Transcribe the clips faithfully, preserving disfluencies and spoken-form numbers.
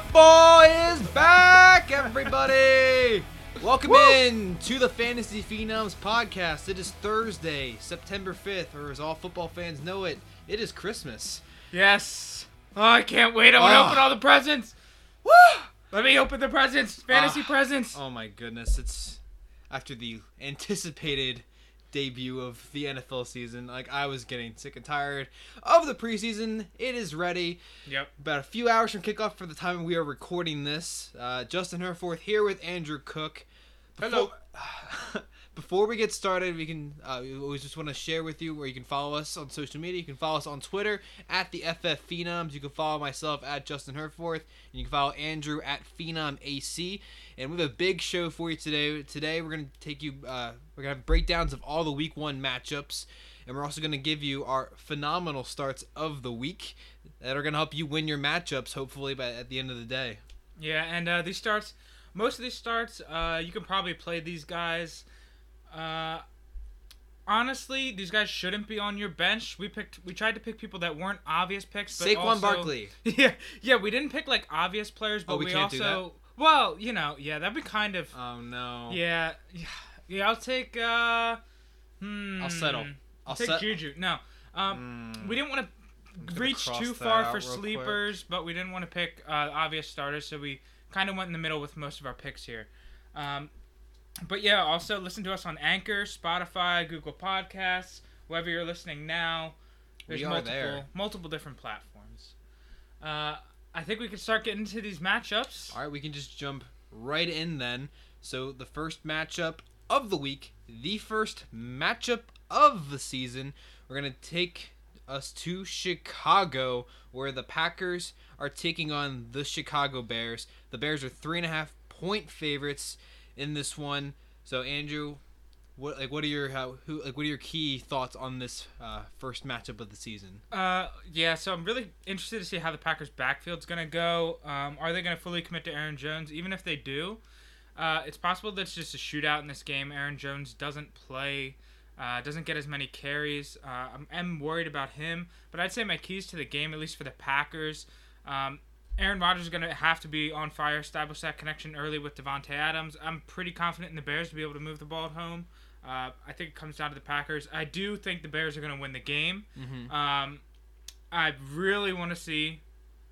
Football is back, everybody! Welcome Woo! in to the Fantasy Phenoms podcast. It is Thursday, September fifth, or as all football fans know it, it is Christmas. Yes. Oh, I can't wait. I want to Oh. open all the presents. Woo! Let me open the presents. Fantasy Ah. presents. Oh my goodness, it's after the anticipated debut of the N F L season. Like, I was getting sick and tired of the preseason. It is ready. Yep. About a few hours from kickoff for the time we are recording this. Uh, Justin Herforth here with Andrew Cook. Before, Hello. Before we get started, we can uh, we always just want to share with you where you can follow us on social media. You can follow us on Twitter at the F F Phenoms. You can follow myself at Justin Herforth, and you can follow Andrew at Phenom A C. And we have a big show for you today. Today we're gonna take you. Uh, we're gonna have breakdowns of all the Week One matchups, and we're also gonna give you our phenomenal starts of the week that are gonna help you win your matchups. Hopefully, by at the end of the day. Yeah, and uh, these starts, most of these starts, uh, you can probably play these guys. Uh, honestly, these guys shouldn't be on your bench. We picked, we tried to pick people that weren't obvious picks. But Saquon also, Barkley. Yeah, yeah, we didn't pick like obvious players, but Oh, we we, can't also, do that? well, you know, yeah, that'd be kind of. Oh no. Yeah, yeah, yeah. I'll take. Uh, hmm. I'll settle. I'll take set- Juju. No, um, Mm. we didn't want to gonna reach cross too that far out for real quick. sleepers, but we didn't want to pick uh, obvious starters, so we kind of went in the middle with most of our picks here. Um, but yeah, also listen to us on Anchor, Spotify, Google Podcasts, wherever you're listening now. There's We are multiple, there. multiple different platforms. Uh, I think we can start getting into these matchups. All right, we can just jump right in then. So the first matchup of the week, the first matchup of the season, we're going to take us to Chicago, where the Packers are taking on the Chicago Bears. The Bears are three and a half point favorites in this one. So Andrew, what like what are your how who like what are your key thoughts on this uh, first matchup of the season? Uh, yeah, so I'm really interested to see how the Packers' backfield's going to go. Um, are they going to fully commit to Aaron Jones? Even if they do, uh, it's possible that it's just a shootout in this game. Aaron Jones doesn't play, uh, doesn't get as many carries. Uh, I'm, I'm worried about him, but I'd say my keys to the game, at least for the Packers, um, Aaron Rodgers is going to have to be on fire, establish that connection early with Devontae Adams. I'm pretty confident in the Bears to be able to move the ball at home. Uh, I think it comes down to the Packers. I do think the Bears are going to win the game. Mm-hmm. Um, I really want to see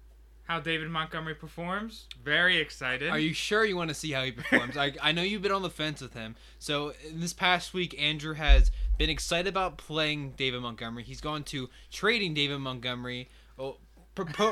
how David Montgomery performs. Very excited. Are you sure you want to see how he performs? I, I know you've been on the fence with him. So in this past week, Andrew has been excited about playing David Montgomery. He's gone to trading David Montgomery. Oh, propo-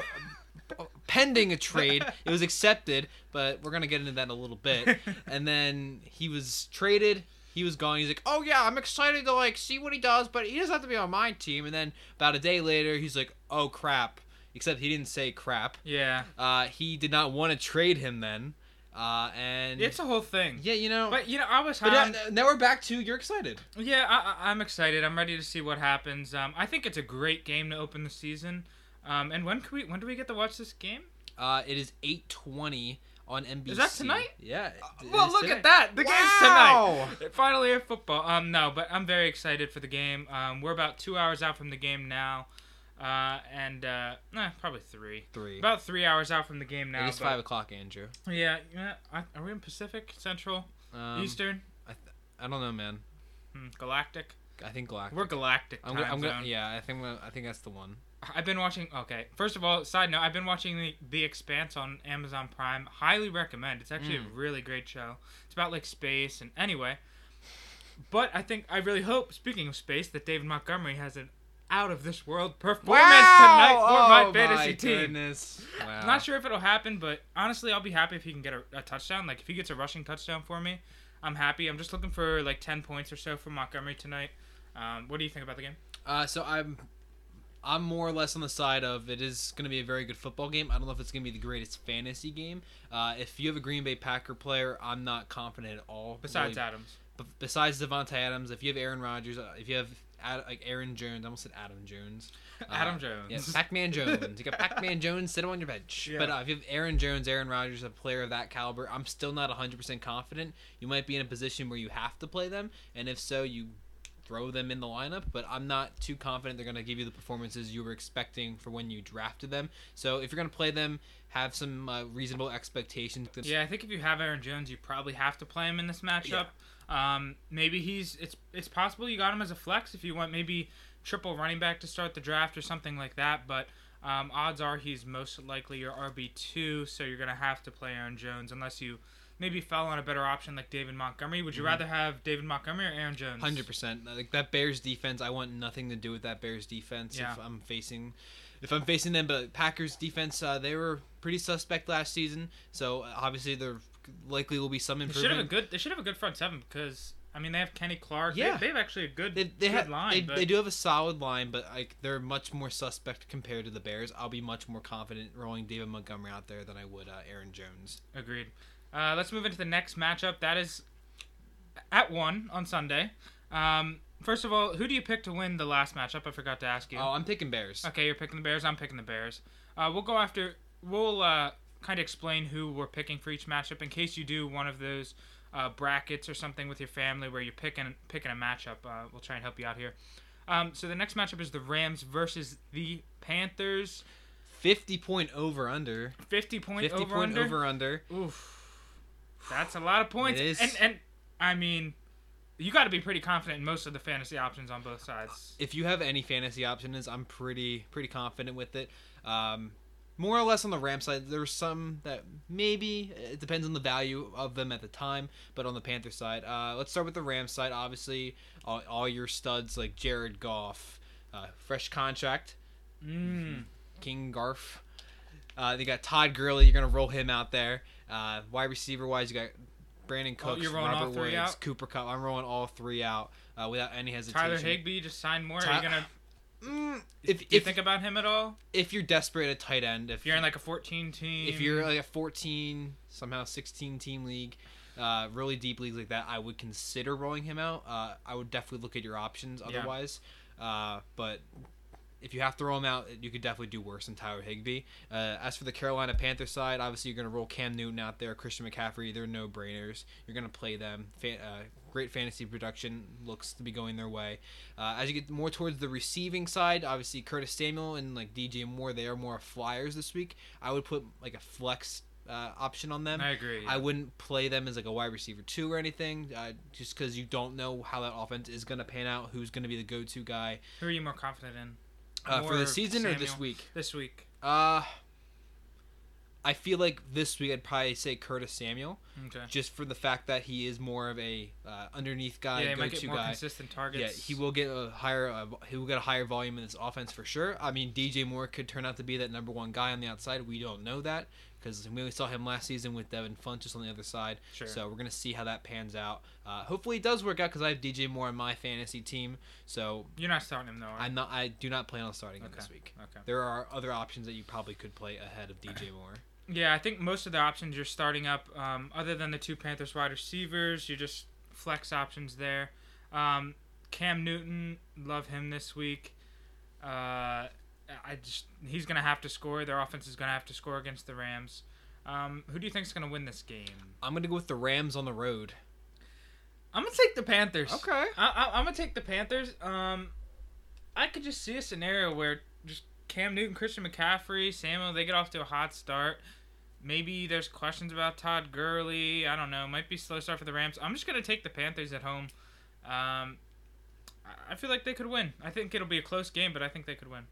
pending a trade. It was accepted, but we're going to get into that in a little bit. And then he was traded. He was gone. He's like, oh, yeah, I'm excited to, like, see what he does, but he doesn't have to be on my team. And then about a day later, he's like, oh, crap. Except he didn't say crap. Yeah. Uh, he did not want to trade him then. Uh, and It's a whole thing. yeah, you know. But, you know, I was But high. now, now we're back to you're excited. Yeah, I, I- I'm excited. I'm ready to see what happens. Um, I think it's a great game to open the season. Um, and when can we? When do we get to watch this game? Uh, it is eight twenty on N B C. Is that tonight? Yeah. it- it Well, is look today. at that. The Wow. game's tonight. Finally, a football. Um, no, but I'm very excited for the game. Um, we're about two hours out from the game now. Uh, and, uh, eh, probably three. Three. About three hours out from the game now. It is but- five o'clock, Andrew. Yeah, yeah. I, are we in Pacific, Central, Um, Eastern, I, th- I don't know, man. hmm, Galactic? I think Galactic. We're Galactic I'm time gonna, I'm gonna, zone. yeah, I think I'm gonna- I think that's the one. I've been watching. Okay, first of all, side note, I've been watching the The Expanse on Amazon Prime. Highly recommend. It's actually Mm. a really great show. It's about like space and anyway. But I think I really hope, speaking of space, that David Montgomery has an out of this world performance tonight for oh, my fantasy my team. Goodness. Wow. I'm not sure if it'll happen, but honestly, I'll be happy if he can get a, a touchdown. Like if he gets a rushing touchdown for me, I'm happy. I'm just looking for like ten points or so from Montgomery tonight. Um, what do you think about the game? Uh, so I'm, I'm more or less on the side of it is going to be a very good football game. I don't know if it's going to be the greatest fantasy game. Uh, if you have a Green Bay Packer player, I'm not confident at all. Besides really. Adams. But besides Devontae Adams, if you have Aaron Rodgers, uh, if you have Ad, like Aaron Jones, I almost said Adam Jones. Uh, Adam Jones. Yeah, Pac-Man Jones. You got Pac-Man Jones, sit him on your bench. Yeah. But uh, if you have Aaron Jones, Aaron Rodgers, a player of that caliber, I'm still not one hundred percent confident. You might be in a position where you have to play them, and if so, you throw them in the lineup, but I'm not too confident they're going to give you the performances you were expecting for when you drafted them. So if you're going to play them, have some uh, reasonable expectations. Yeah, I think if you have Aaron Jones, you probably have to play him in this matchup. Yeah. Um, maybe he's it's it's possible you got him as a flex if you want maybe triple running back to start the draft or something like that, but um, odds are he's most likely your R B two, so you're going to have to play Aaron Jones unless you maybe fell on a better option like David Montgomery. Would you mm-hmm. rather have David Montgomery or Aaron Jones? one hundred percent. Like that Bears defense, I want nothing to do with that Bears defense yeah. if I'm facing if I'm facing them. But Packers defense, uh, they were pretty suspect last season, so obviously there likely will be some improvement. They should have a good they should have a good front seven because I mean they have Kenny Clark. Yeah. They, they have actually a good, they, they good have, line. They, but... they do have a solid line, but like they're much more suspect compared to the Bears. I'll be much more confident rolling David Montgomery out there than I would uh, Aaron Jones. Agreed. Uh, let's move into the next matchup. That is at one on Sunday. Um, first of all, who do you pick to win the last matchup? I forgot to ask you. Oh, I'm picking Bears. Okay, you're picking the Bears. I'm picking the Bears. Uh, we'll go after. We'll uh, kind of explain who we're picking for each matchup in case you do one of those uh, brackets or something with your family where you're picking picking a matchup. Uh, we'll try and help you out here. Um, so the next matchup is the Rams versus the Panthers. fifty point over under. fifty point fifty over point under. over under. Oof. That's a lot of points. It is. And, and I mean, you got to be pretty confident in most of the fantasy options on both sides. If you have any fantasy options, I'm pretty pretty confident with it. Um, more or less on the Ram side, there's some that maybe it depends on the value of them at the time. But on the Panther side, uh, let's start with the Ram side. Obviously, all, all your studs like Jared Goff, uh, fresh contract, mm. King Garf. Uh, they got Todd Gurley. You're gonna roll him out there. Uh, wide receiver wise, you got Brandon Cooks, oh, Robert Woods, out? Cooper Kupp. I'm rolling all three out uh, without any hesitation. Tyler Higbee just signed more. Ty- Are you gonna? Mm, if, if you if, think about him at all? If you're desperate at tight end, if, if you're in like a fourteen team, if you're like a fourteen, somehow sixteen team league, uh, really deep leagues like that, I would consider rolling him out. Uh, I would definitely look at your options otherwise. Yeah. Uh, but if you have to roll him out, you could definitely do worse than Tyler Higbee. Uh, as for the Carolina Panthers side, obviously you're going to roll Cam Newton out there, Christian McCaffrey. They're no-brainers. You're going to play them. Fan, uh, great fantasy production looks to be going their way. Uh, as you get more towards the receiving side, obviously Curtis Samuel and like D J Moore, they are more flyers this week. I would put like a flex uh, option on them. I agree. Yeah. I wouldn't play them as like a wide receiver two or anything, uh, just because you don't know how that offense is going to pan out, who's going to be the go-to guy. Who are you more confident in? Uh, for the season Samuel. Or this week? This week. Uh, I feel like this week I'd probably say Curtis Samuel. Okay. Just for the fact that he is more of a uh, underneath guy, yeah, he go-to might get more guy. consistent targets. Yeah, he will get a higher. Uh, he will get a higher volume in this offense for sure. I mean, D J Moore could turn out to be that number one guy on the outside. We don't know that because we only saw him last season with Devin Funchess on the other side. Sure. So we're gonna see how that pans out. Uh, hopefully it does work out because I have D J Moore on my fantasy team. So you're not starting him though. Right? I'm not. I do not plan on starting him okay. this week. Okay. There are other options that you probably could play ahead of D J Moore. Yeah, I think most of the options you're starting up, um, other than the two Panthers wide receivers, you're just flex options there. Um, Cam Newton, love him this week. Uh, I just he's gonna have to score. Their offense is gonna have to score against the Rams. Um, who do you think is gonna win this game? I'm gonna go with the Rams on the road. I'm gonna take the Panthers. Okay. I, I, I'm gonna take the Panthers. Um, I could just see a scenario where just Cam Newton, Christian McCaffrey, Samuel, they get off to a hot start. Maybe there's questions about Todd Gurley. I don't know. Might be slow start for the Rams. I'm just going to take the Panthers at home. Um, I feel like they could win. I think it'll be a close game, but I think they could win.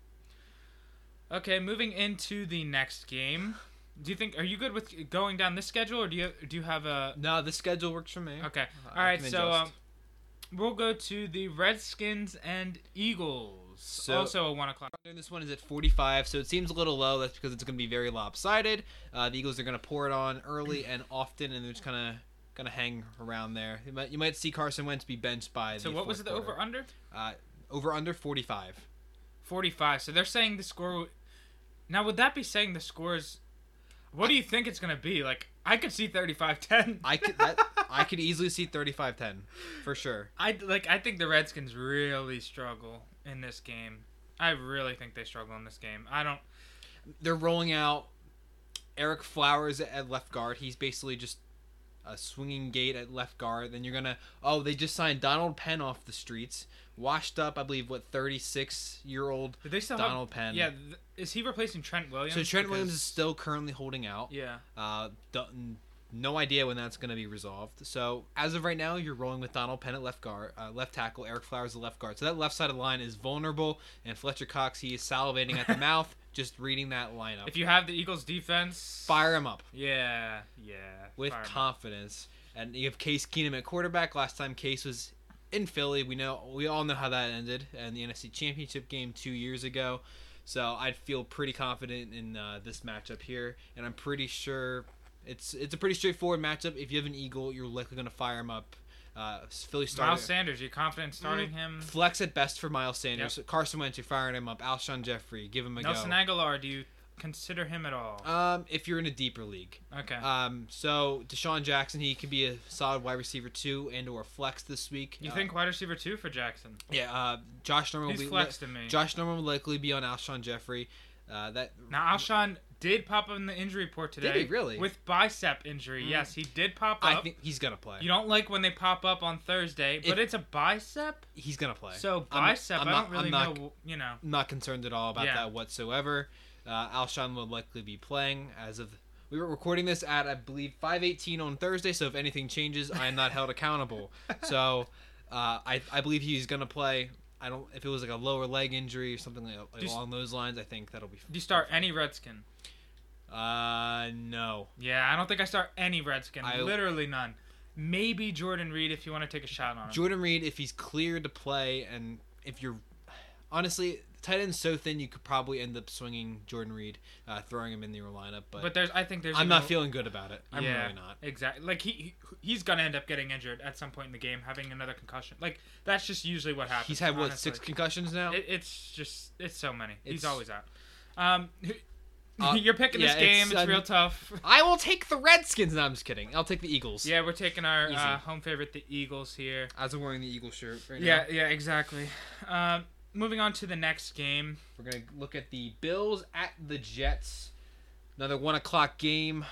Okay, moving into the next game. Do you think, are you good with going down this schedule, or do you do you have a... No, this schedule works for me. Okay. All right, so um, we'll go to the Redskins and Eagles. So, also a one o'clock. This one is at forty-five, so it seems a little low. That's because it's going to be very lopsided. Uh, the Eagles are going to pour it on early and often, and they're just kind of going to hang around there. You might, you might see Carson Wentz be benched by so the what was it, the quarter. over-under? Uh, over-under forty-five. forty-five. So they're saying the score... Now, would that be saying the scores... What do you think it's going to be? Like, I could see thirty-five ten. I could that, I could easily see thirty-five ten, for sure. I, like, I think the Redskins really struggle in this game. I really think they struggle in this game. I don't... They're rolling out Eric Flowers at left guard. He's basically just a swinging gate at left guard. Then you're gonna oh they just signed Donald Penn off the streets, washed up I believe what thirty-six year old Did they still Donald have, Penn. Yeah, th- is he replacing Trent Williams? So Trent Because- Williams is still currently holding out. Yeah. Uh, don't- no idea when that's going to be resolved. So as of right now, you're rolling with Donald Penn at left guard, uh, left tackle, Eric Flowers at left guard. So that left side of the line is vulnerable, and Fletcher Cox, he is salivating at the mouth just reading that lineup. If you have the Eagles defense, Fire him up Yeah, yeah. with fire 'em up. confidence, and you have Case Keenum at quarterback. Last time Case was in Philly, we know we all know how that ended in the N F C Championship game two years ago. So I'd feel pretty confident in uh, this matchup here, and I'm pretty sure it's it's a pretty straightforward matchup. If you have an Eagle, you're likely going to fire him up. Uh, Philly starter. Miles Sanders, you confident starting him? Flex at best for Miles Sanders. Carson Wentz, you're firing him up. Alshon Jeffrey, give him a Nelson go. Aguilar, do you consider him at all? Um, if you're in a deeper league. Okay. Um, so Deshaun Jackson, he could be a solid wide receiver two and or flex this week. you Uh, think wide receiver two for Jackson? Yeah. Uh, Josh Norman He's will be flexed to me. Josh Norman will likely be on Alshon Jeffrey. Uh, that Now Alshon did pop up in the injury report today. Did he really? With bicep injury. Mm. Yes, he did pop up. I think he's gonna play. You don't like when they pop up on Thursday, but If- it's a bicep. He's gonna play. So I'm- bicep, I'm I not- don't really I'm not- know. You know. I'm not concerned at all about Yeah. that whatsoever. Uh, Alshon will likely be playing as of. We were recording this at I believe five eighteen on Thursday, so if anything changes, I am not held accountable. So uh, I I believe he's gonna play. I don't. If it was like a lower leg injury or something like, like Do you- along those lines, I think that'll be. Do you start any Redskin? Uh, no. Yeah, I don't think I start any Redskin. I- Literally none. Maybe Jordan Reed if you want to take a shot on him. Jordan Reed, if he's cleared to play, and if you're honestly tight end's so thin, you could probably end up swinging Jordan Reed, uh, throwing him in your lineup. But, But there's, I think there's. I'm a not no- feeling good about it. I'm yeah, really not. Exactly. Like he, he he's gonna end up getting injured at some point in the game, having another concussion. Like that's just usually what happens. He's had what honestly. six concussions now. It, it's just it's so many. He's It's- always out. Um, Uh, you're picking yeah, this game. it's, It's, um, real tough. I will take the Redskins. No, I'm just kidding. I'll take the Eagles. Yeah, we're taking our Easy. uh, home favorite, the Eagles here. As I'm wearing the Eagle shirt right Yeah, now. yeah, exactly. Um, moving on to the next game. We're gonna look at the Bills at the Jets. Another one o'clock game.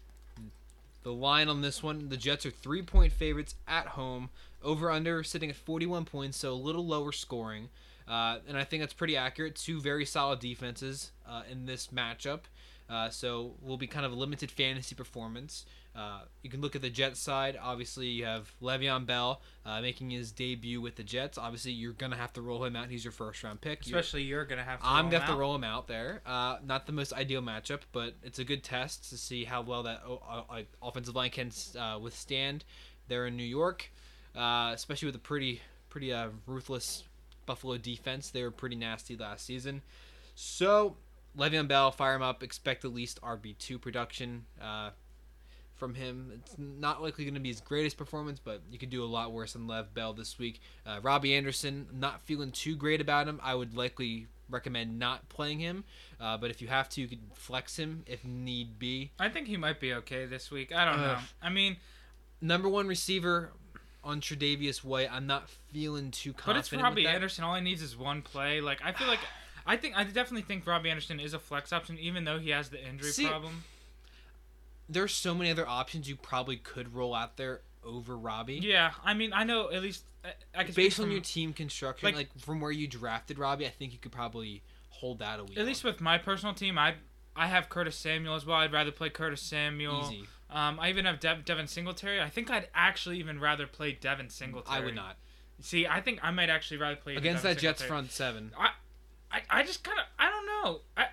The line on this one: the Jets are three point favorites at home. Over under sitting at forty-one points, so a little lower scoring. Uh, and I think that's pretty accurate. Two very solid defenses uh, in this matchup. Uh, so will be kind of a limited fantasy performance. Uh, you can look at the Jets side. Obviously, you have Le'Veon Bell uh, making his debut with the Jets. Obviously, you're gonna have to roll him out. He's your first round pick. You're- Especially you're gonna have to. I'm roll gonna have to out. roll him out there. Uh, not the most ideal matchup, but it's a good test to see how well that uh, uh, offensive line can uh, withstand there in New York, uh, especially with a pretty pretty uh, ruthless Buffalo defense. They were pretty nasty last season. So Le'Veon Bell, fire him up. Expect at least R B two production uh, from him. It's not likely going to be his greatest performance, but you could do a lot worse than Lev Bell this week. Uh, Robbie Anderson, not feeling too great about him. I would likely recommend not playing him, uh, but if you have to, you could flex him if need be. I think he might be okay this week. I don't know. Ugh. I mean, Number one receiver on Tre'Davious White, I'm not feeling too but confident it's Robbie with that. Anderson. All he needs is one play. Like I feel like, I think I definitely think Robbie Anderson is a flex option, even though he has the injury See, problem. There's so many other options you probably could roll out there over Robbie. Yeah, I mean, I know at least I, I can Based speak on from, your team construction, like- like, from where you drafted Robbie, I think you could probably hold that a week. at least with my personal team, I I have Curtis Samuel as well. I'd rather play Curtis Samuel. easy. Um, I even have Dev- Devin Singletary. I think I'd actually even rather play Devin Singletary. I would not See, I think I might actually rather play even against Devin that Jets Singletary. front seven. I, I, I just kind of I don't know. I,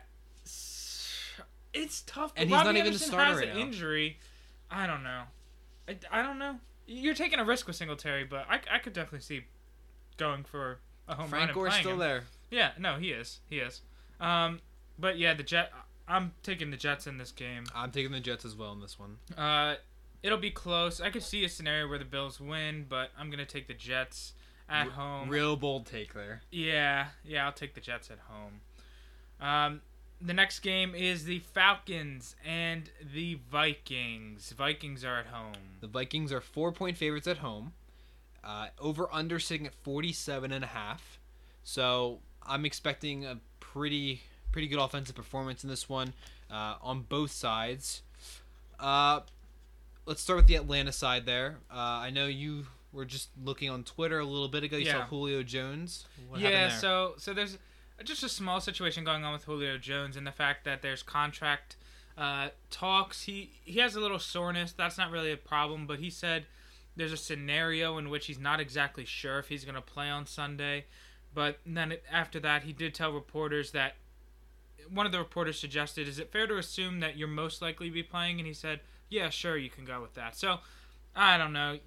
it's tough. And Robbie he's not even the Anderson starter has right an now. injury. I don't know. I, I don't know. You're taking a risk with Singletary, but I, I could definitely see going for a home run Frank and Gore's playing still him. there. Yeah, no, he is. He is. Um, but yeah, the Jet. I'm taking the Jets in this game. I'm taking the Jets as well in this one. Uh, it'll be close. I could see a scenario where the Bills win, but I'm gonna take the Jets at R- home. Real bold take there. Yeah, yeah, I'll take the Jets at home. Um, the next game is the Falcons and the Vikings. Vikings are at home. The Vikings are four point favorites at home. Uh, over under sitting at forty-seven and a half. So I'm expecting a pretty pretty good offensive performance in this one uh, on both sides. Uh, let's start with the Atlanta side there. Uh, I know you were just looking on Twitter a little bit ago. You Yeah. saw Julio Jones. What yeah, happened there? so so there's just a small situation going on with Julio Jones and the fact that there's contract uh, talks. He he has a little soreness. That's not really a problem, but he said there's a scenario in which he's not exactly sure if he's going to play on Sunday. But then it, after that, he did tell reporters that one of the reporters suggested, is it fair to assume that you're most likely to be playing? And he said, yeah, sure, you can go with that. So, I don't know.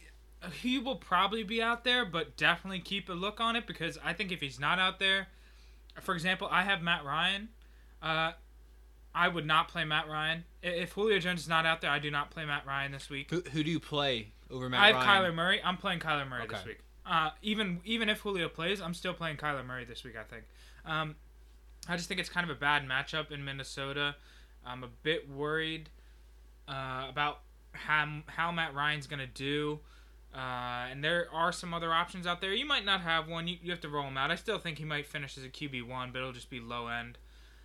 He will probably be out there, but definitely keep a look on it, because I think if he's not out there, for example, I have Matt Ryan. Uh, I would not play Matt Ryan. If Julio Jones is not out there, I do not play Matt Ryan this week. Who, who do you play over Matt I have Ryan? Kyler Murray. I'm playing Kyler Murray Okay. this week. Uh, even even if Julio plays, I'm still playing Kyler Murray this week, I think. Um, I just think it's kind of a bad matchup in Minnesota. I'm a bit worried uh, about how, how Matt Ryan's going to do. Uh, and there are some other options out there. You might not have one. You, you have to roll him out. I still think he might finish as a Q B one, but it'll just be low end.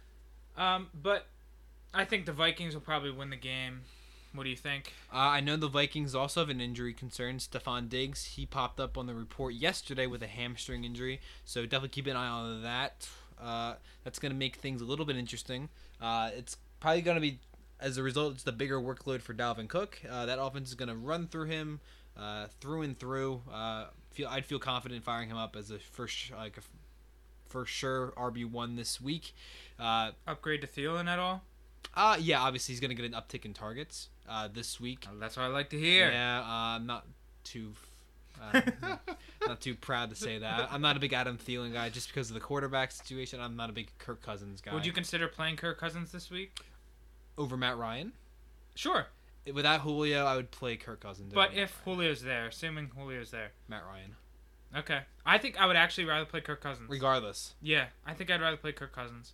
Um, but I think the Vikings will probably win the game. What do you think? Uh, I know the Vikings also have an injury concern. Stephon Diggs, he popped up on the report yesterday with a hamstring injury, so definitely keep an eye on that. Uh, that's going to make things a little bit interesting. Uh, it's probably going to be, as a result, it's the bigger workload for Dalvin Cook. Uh, that offense is going to run through him, uh, through and through. Uh, feel I'd feel confident firing him up as a first, like a for sure R B one this week. Uh, Upgrade to Thielen at all? uh yeah, obviously he's going to get an uptick in targets uh, this week. Oh, that's what I like to hear. Yeah, uh, I'm not too, uh, not too proud to say that. I'm not a big Adam Thielen guy just because of the quarterback situation. I'm not a big Kirk Cousins guy. Would you consider playing Kirk Cousins this week? over Matt Ryan? Sure. Without Julio, I would play Kirk Cousins. But over if Matt Ryan. Julio's there, assuming Julio's there. Matt Ryan, Okay. I think I would actually rather play Kirk Cousins. regardless. Yeah, I think I'd rather play Kirk Cousins.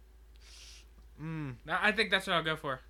Mm. I I think that's what I'll go for.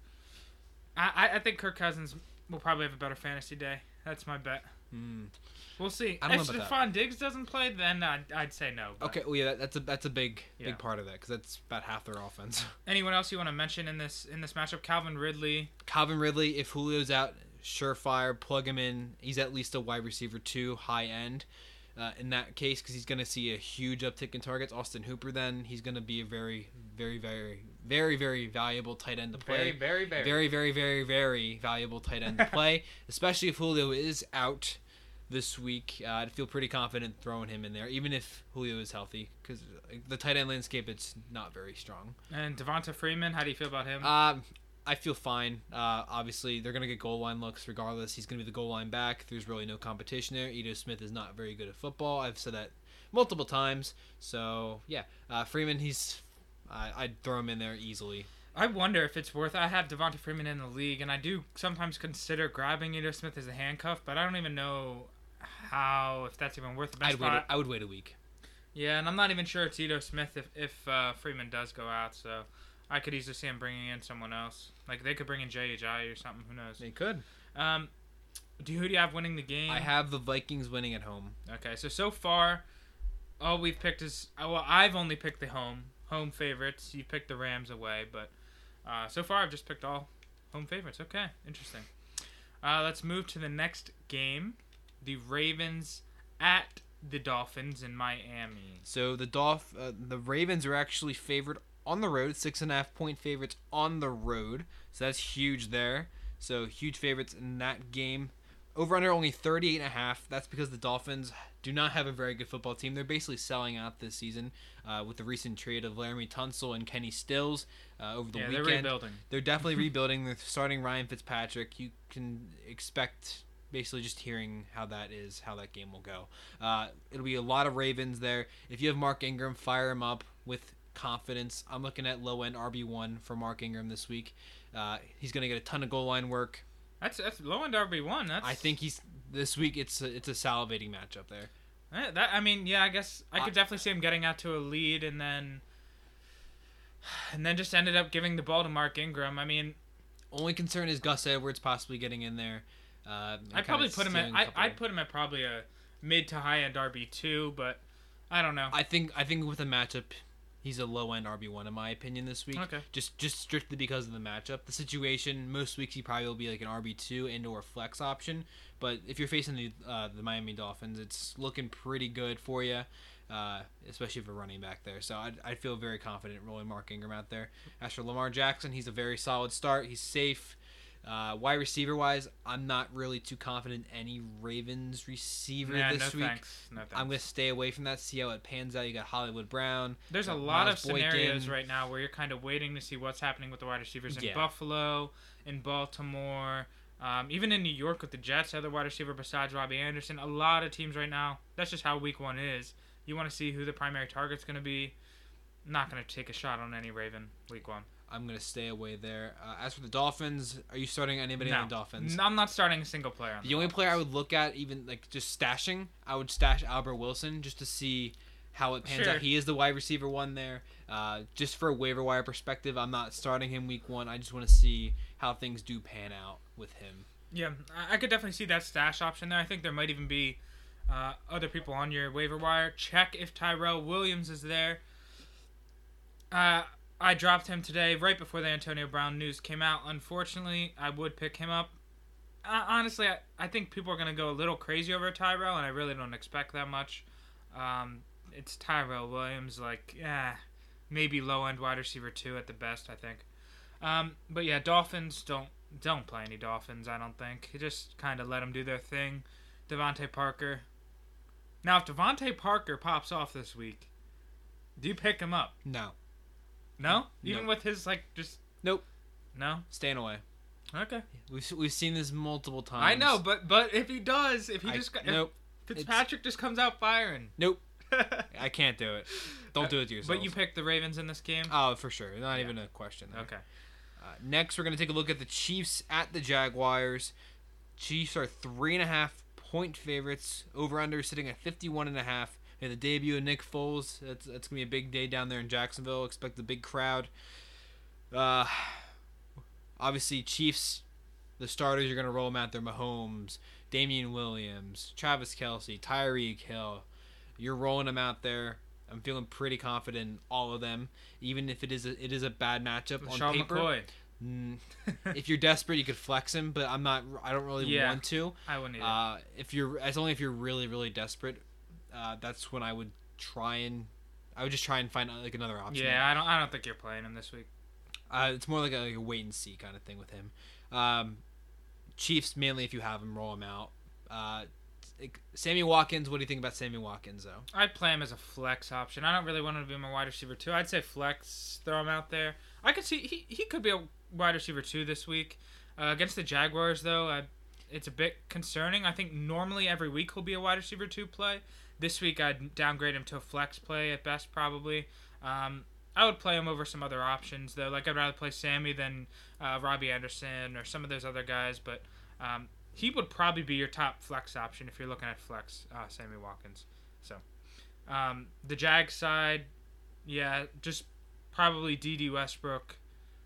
I, I, I think Kirk Cousins will probably have a better fantasy day. That's my bet. Mm. We'll see. I don't if know about Stephon Diggs doesn't play, then I'd, I'd say no. but- Okay, well yeah, that, that's a that's a big Yeah. big part of that because that's about half their offense. Anyone else you want to mention in this in this matchup? Calvin Ridley. Calvin Ridley, if Julio's out, surefire, plug him in. He's at least a wide receiver two, high end. Uh, in that case, because he's going to see a huge uptick in targets. Austin Hooper, then he's going to be a very, very, very, very, very valuable tight end to play. Very, very, very. very, very, very, very valuable tight end to play, especially if Julio is out this week. Uh, I'd feel pretty confident throwing him in there, even if Julio is healthy, because the tight end landscape, it's not very strong. And Devonta Freeman, how do you feel about him? Um, I feel fine. Uh, obviously, they're going to get goal line looks regardless. He's going to be the goal line back. There's really no competition there. Ito Smith is not very good at football. I've said that multiple times. So, yeah. Uh, Freeman, he's... I I'd throw him in there easily. I wonder if it's worth. I have Devonta Freeman in the league, and I do sometimes consider grabbing Ito Smith as a handcuff, but I don't even know how, if that's even worth the best I'd wait, spot. a, I would wait a week. Yeah, and I'm not even sure it's Ito Smith if if uh, Freeman does go out, so I could easily see him bringing in someone else. Like they could bring in Jay Ajayi or something. Who knows? They could. Um, do who do you have winning the game? I have the Vikings winning at home. Okay, so so far, all we've picked is uh, well, I've only picked the home home favorites. You picked the Rams away, but uh, so far I've just picked all home favorites. Okay, interesting. Uh, let's move to the next game, the Ravens at the Dolphins in Miami. So the Dolph, uh, the Ravens are actually favored on the road, six and a half point favorites on the road. So that's huge there. So huge favorites in that game. Over under only thirty-eight and a half. That's because the Dolphins do not have a very good football team. They're basically selling out this season uh, with the recent trade of Laramie Tunsil and Kenny Stills uh, over the Yeah, weekend. they're rebuilding. They're definitely rebuilding. They're starting Ryan Fitzpatrick. You can expect basically just hearing how that is, how that game will go. Uh, it'll be a lot of Ravens there. If you have Mark Ingram, fire him up with confidence. I'm looking at low-end R B one for Mark Ingram this week. Uh, he's going to get a ton of goal line work. That's that's low end R B one. That's I think he's this week. It's a, it's a salivating matchup there. Eh, that I mean, yeah, I guess I could I- definitely see him getting out to a lead and then and then just ended up giving the ball to Mark Ingram. I mean, Only concern is Gus Edwards possibly getting in there. Uh, and I'd kinda probably put him at stealing a I, couple- I'd put him at probably a mid to high end R B two, but I don't know. I think I think with the matchup, he's a low end R B one in my opinion this week. Okay. Just just strictly because of the matchup, the situation. Most weeks he probably will be like an R B two and or flex option. But if you're facing the uh, the Miami Dolphins, it's looking pretty good for you. Uh, especially if you're running back there. So I'd, I'd feel very confident rolling Mark Ingram out there. As for Lamar Jackson, he's a very solid start. He's safe. Uh, wide receiver wise, I'm not really too confident in any Ravens receiver Yeah, this no week. thanks. No thanks. I'm going to stay away from that, see how it pans out. You got Hollywood Brown. There's a got lot Miles of scenarios Boykin. right now where you're kind of waiting to see what's happening with the wide receivers in Yeah. Buffalo, in Baltimore, um, even in New York with the Jets, other wide receiver besides Robbie Anderson. A lot of teams right now. That's just how week one is. You want to see who the primary target's going to be. Not going to take a shot on any Raven week one. I'm going to stay away there. Uh, as for the Dolphins, are you starting anybody no. on the Dolphins? No, I'm not starting a single player on The the only Dolphins. player I would look at, even like just stashing, I would stash Albert Wilson just to see how it pans Sure. out. He is the wide receiver one there. Uh, just for a waiver wire perspective, I'm not starting him week one. I just want to see how things do pan out with him. Yeah, I I could definitely see that stash option there. I think there might even be uh, other people on your waiver wire. Check if Tyrell Williams is there. Uh, I dropped him today right before the Antonio Brown news came out. Unfortunately, I would pick him up. Uh, honestly, I, I think people are going to go a little crazy over Tyrell, and I really don't expect that much. Um, it's Tyrell Williams, like, yeah, maybe low-end wide receiver two at the best, I think. Um, but yeah, Dolphins, don't don't play any Dolphins, I don't think. Just kind of let them do their thing. Devontae Parker. Now, if Devontae Parker pops off this week, do you pick him up? No. No? Even Nope. with his, like, just... Nope. No? Staying away. Okay. We've, we've seen this multiple times. I know, but but if he does, if he I- just... Got, nope. If Fitzpatrick just comes out firing. Nope. I can't do it. Don't do it to yourself. But you picked the Ravens in this game? Oh, for sure. Not Yeah. even a question there. Okay. Uh, next, we're going to take a look at the Chiefs at the Jaguars. Chiefs are three and a half point favorites. Over under sitting at fifty-one and a half. And the debut of Nick Foles. That's that's gonna be a big day down there in Jacksonville. Expect a big crowd. Uh, obviously Chiefs. The starters are gonna roll them out there. Mahomes, Damian Williams, Travis Kelce, Tyreek Hill. You're rolling them out there. I'm feeling pretty confident in all of them, even if it is a, it is a bad matchup on LaShawn paper. McCoy. Mm, if you're desperate, you could flex him, but I'm not. I don't really Yeah. want to. I wouldn't either. Uh, if you're, it's only if you're really, really desperate. Uh, that's when I would try and, I would just try and find uh, like another option. yeah, I don't I don't think you're playing him this week. Uh, it's more like a, like a wait and see kind of thing with him. Um, Chiefs mainly if you have him, roll him out. Uh, like, Sammy Watkins. What do you think about Sammy Watkins though? I'd play him as a flex option. I don't really want him to be my wide receiver two. I'd say flex, throw him out there. I could see he, he could be a wide receiver two this week. Uh, against the Jaguars though, I, it's a bit concerning. I think normally every week he'll be a wide receiver two play. This week I'd downgrade him to a flex play at best probably. Um, I would play him over some other options though. Like I'd rather play Sammy than uh, Robbie Anderson or some of those other guys. But um, he would probably be your top flex option if you're looking at flex, uh, Sammy Watkins. So um, the Jag side, yeah, just probably D D Westbrook,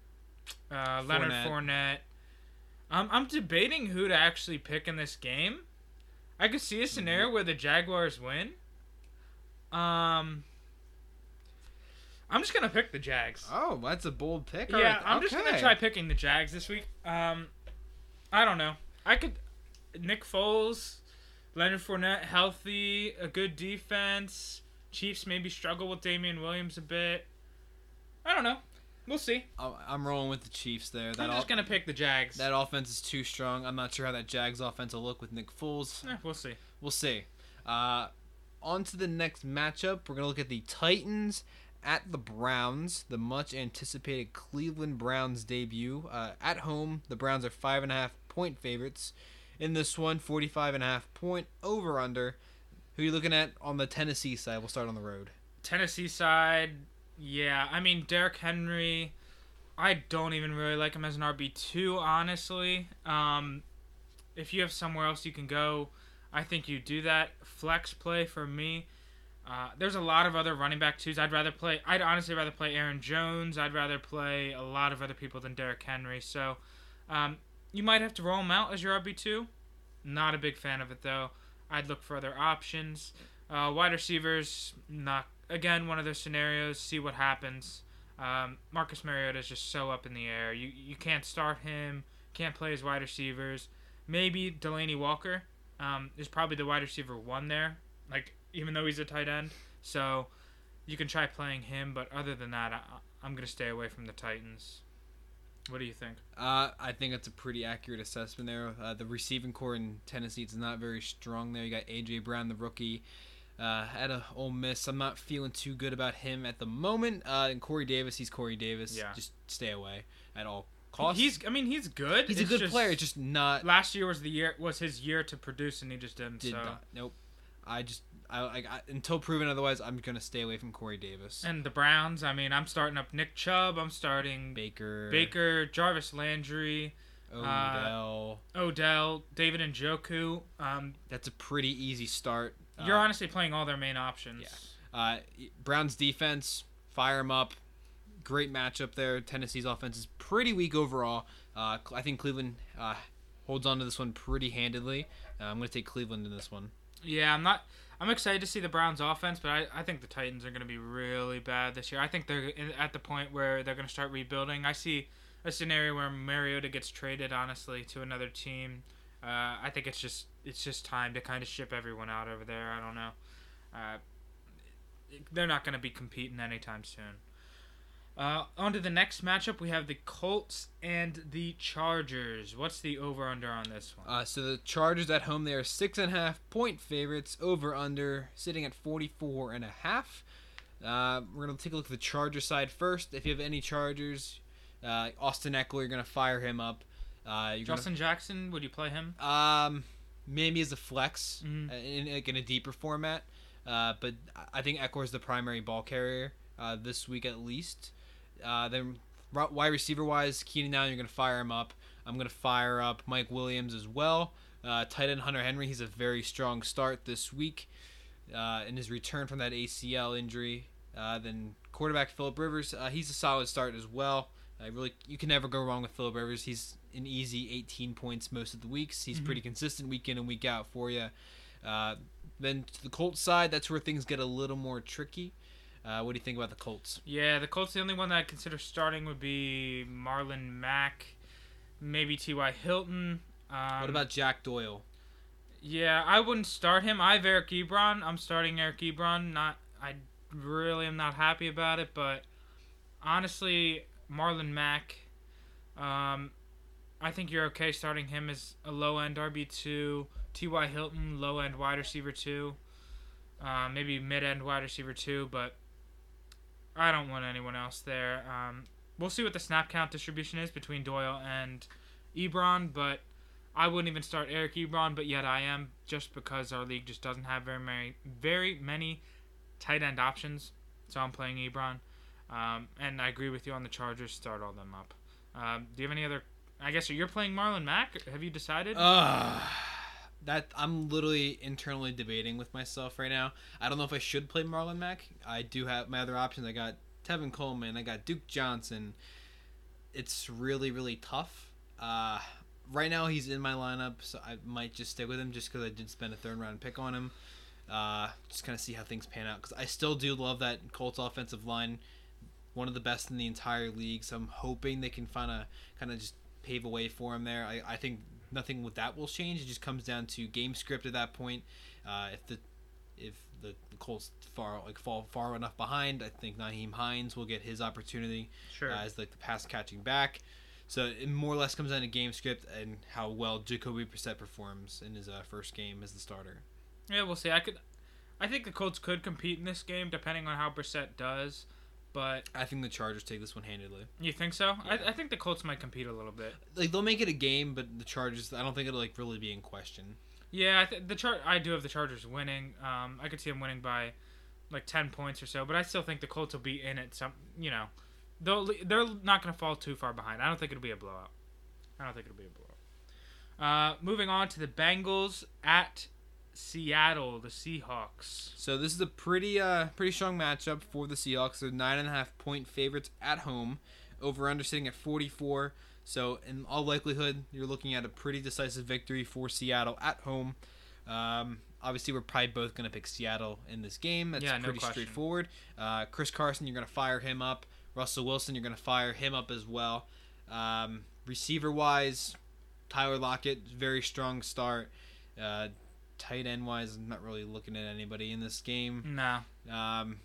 uh, Leonard Fournette. Fournette. Um, I'm debating who to actually pick in this game. I could see a scenario where the Jaguars win. Um, I'm just gonna pick the Jags. Oh, that's a bold pick. Yeah, I'm just gonna try picking the Jags this week. Um, I don't know. I could Nick Foles, Leonard Fournette healthy, a good defense. Chiefs maybe struggle with Damian Williams a bit. I don't know. We'll see. I'm rolling with the Chiefs there. That I'm just all, gonna pick the Jags. that offense is too strong. I'm not sure how that Jags offense will look with Nick Foles. Eh, we'll see. We'll see. Uh, on to the next matchup. We're going to look at the Titans at the Browns. The much anticipated Cleveland Browns debut. Uh, at home, the Browns are five and a half point favorites. In this one, forty-five and a half point over under. Who are you looking at on the Tennessee side? We'll start on the road. Tennessee side, yeah. I mean, Derrick Henry, I don't even really like him as an R B two, honestly. Um, if you have somewhere else you can go, I think you do that. Flex play for me. Uh, there's a lot of other running back twos. I'd rather play. I'd honestly rather play Aaron Jones. I'd rather play a lot of other people than Derrick Henry. So, um, you might have to roll him out as your R B two. Not a big fan of it though. I'd look for other options. Uh, wide receivers, not again, one of those scenarios. See what happens. Um, Marcus Mariota is just so up in the air. You you can't start him. Can't play his wide receivers. Maybe Delaney Walker um, is probably the wide receiver one there. Like even though he's a tight end, so you can try playing him. But other than that, I, I'm gonna stay away from the Titans. What do you think? Uh, I think that's a pretty accurate assessment there. Uh, the receiving core in Tennessee is not very strong there. You got A J Brown, the rookie, uh, at a Ole Miss. I'm not feeling too good about him at the moment. Uh, and Corey Davis, he's Corey Davis. Yeah. Just stay away at all costs. He's, I mean, he's good. He's It's a good just- player, just not. Last year was the year was his year to produce, and he just didn't. Did so. not. Nope. I just I, I, I until proven otherwise, I'm gonna stay away from Corey Davis. And the Browns, I mean, I'm starting up Nick Chubb. I'm starting Baker, Baker, Jarvis Landry, Odell. Odell, David Njoku. Um, That's a pretty easy start. you're Uh, honestly playing all their main options. Yeah. Uh, Browns defense, fire them up. Great matchup there. Tennessee's offense is pretty weak overall. Uh, I think Cleveland uh, holds on to this one pretty handedly. Uh, I'm going to take Cleveland in this one. Yeah, I'm not. I'm excited to see the Browns' offense, but I, I think the Titans are going to be really bad this year. I think they're in, at the point where they're going to start rebuilding. I see a scenario where Mariota gets traded, honestly, to another team. Uh, I think it's just it's just time to kind of ship everyone out over there. I don't know. Uh, they're not going to be competing anytime soon. Uh, on to the next matchup, we have the Colts and the Chargers. What's the over-under on this one? Uh, so the Chargers at home, they are six and a half point favorites. Over under sitting at forty-four and a half. Uh, we're gonna take a look at the Charger side first. If you have any Chargers, uh, Austin Eckler, you're gonna fire him up. Uh, you're Justin Jackson, would you play him? gonna, um, maybe as a flex Mhm. uh, in like in a deeper format. Uh, but I think Eckler is the primary ball carrier uh, this week at least. Uh, then ro- wide receiver wise, Keenan Allen, you're gonna fire him up. I'm gonna fire up Mike Williams as well. Uh, tight end Hunter Henry, he's a very strong start this week uh, in his return from that A C L injury. Uh, then quarterback Phillip Rivers, uh, he's a solid start as well. I really, you can never go wrong with Phillip Rivers. He's an easy eighteen points most of the weeks. He's Mhm. pretty consistent week in and week out for you. Uh, then to the Colts side, that's where things get a little more tricky. Uh, what do you think about the Colts? Yeah, the Colts, the only one that I'd consider starting would be Marlon Mack, maybe T Y. Hilton. Um, What about Jack Doyle? Yeah, I wouldn't start him. I have Eric Ebron. I'm starting Eric Ebron. Not, I really am not happy about it, but honestly, Marlon Mack, um, I think you're okay starting him as a low-end R B two. T Y. Hilton, low-end wide receiver two. Uh, maybe mid-end wide receiver two, but I don't want anyone else there. Um, we'll see what the snap count distribution is between Doyle and Ebron, but I wouldn't even start Eric Ebron, but yet I am, just because our league just doesn't have very many, very many tight end options. So I'm playing Ebron, um, and I agree with you on the Chargers. Start all them up. Um, do you have any other? I guess you're playing Marlon Mack. Have you decided? Uh, that I'm literally internally debating with myself right now. I don't know if I should play Marlon Mack. I do have my other options. I got Tevin Coleman. I got Duke Johnson. It's really, really tough. Uh, right now he's in my lineup, so I might just stick with him just because I did spend a third round pick on him. Uh, just kind of see how things pan out, because I still do love that Colts offensive line, one of the best in the entire league. So I'm hoping they can find a kind of just pave a way for him there. I, I think nothing with that will change. It just comes down to game script at that point. Uh, if the if the, the Colts far like fall far enough behind, I think Naheem Hines will get his opportunity Sure. uh, as like the pass catching back. So it more or less comes down to game script and how well Jacoby Brissett performs in his uh, first game as the starter. Yeah, we'll see. I could, I think the Colts could compete in this game depending on how Brissett does, but I think the Chargers take this one handedly. you think so? Yeah. I, I think the Colts might compete a little bit. Like they'll make it a game, but the Chargers, I don't think it'll like really be in question. Yeah, I th- the char- I do have the Chargers winning. Um, I could see them winning by like ten points or so, but I still think the Colts will be in it. Some, you know, they'll they're not going to fall too far behind. I don't think it'll be a blowout. I don't think it'll be a blowout. Uh, moving on to the Bengals at Seattle, the Seahawks. So this is a pretty uh pretty strong matchup for the Seahawks. They're nine and a half point favorites at home. Over under sitting at forty-four. So in all likelihood, you're looking at a pretty decisive victory for Seattle at home. Um, obviously, we're probably both going to pick Seattle in this game. That's Yeah, no pretty question. straightforward. Uh, Chris Carson, you're going to fire him up. Russell Wilson, you're going to fire him up as well. Um, receiver-wise, Tyler Lockett, very strong start. Uh, tight end-wise, I'm not really looking at anybody in this game. No. Um,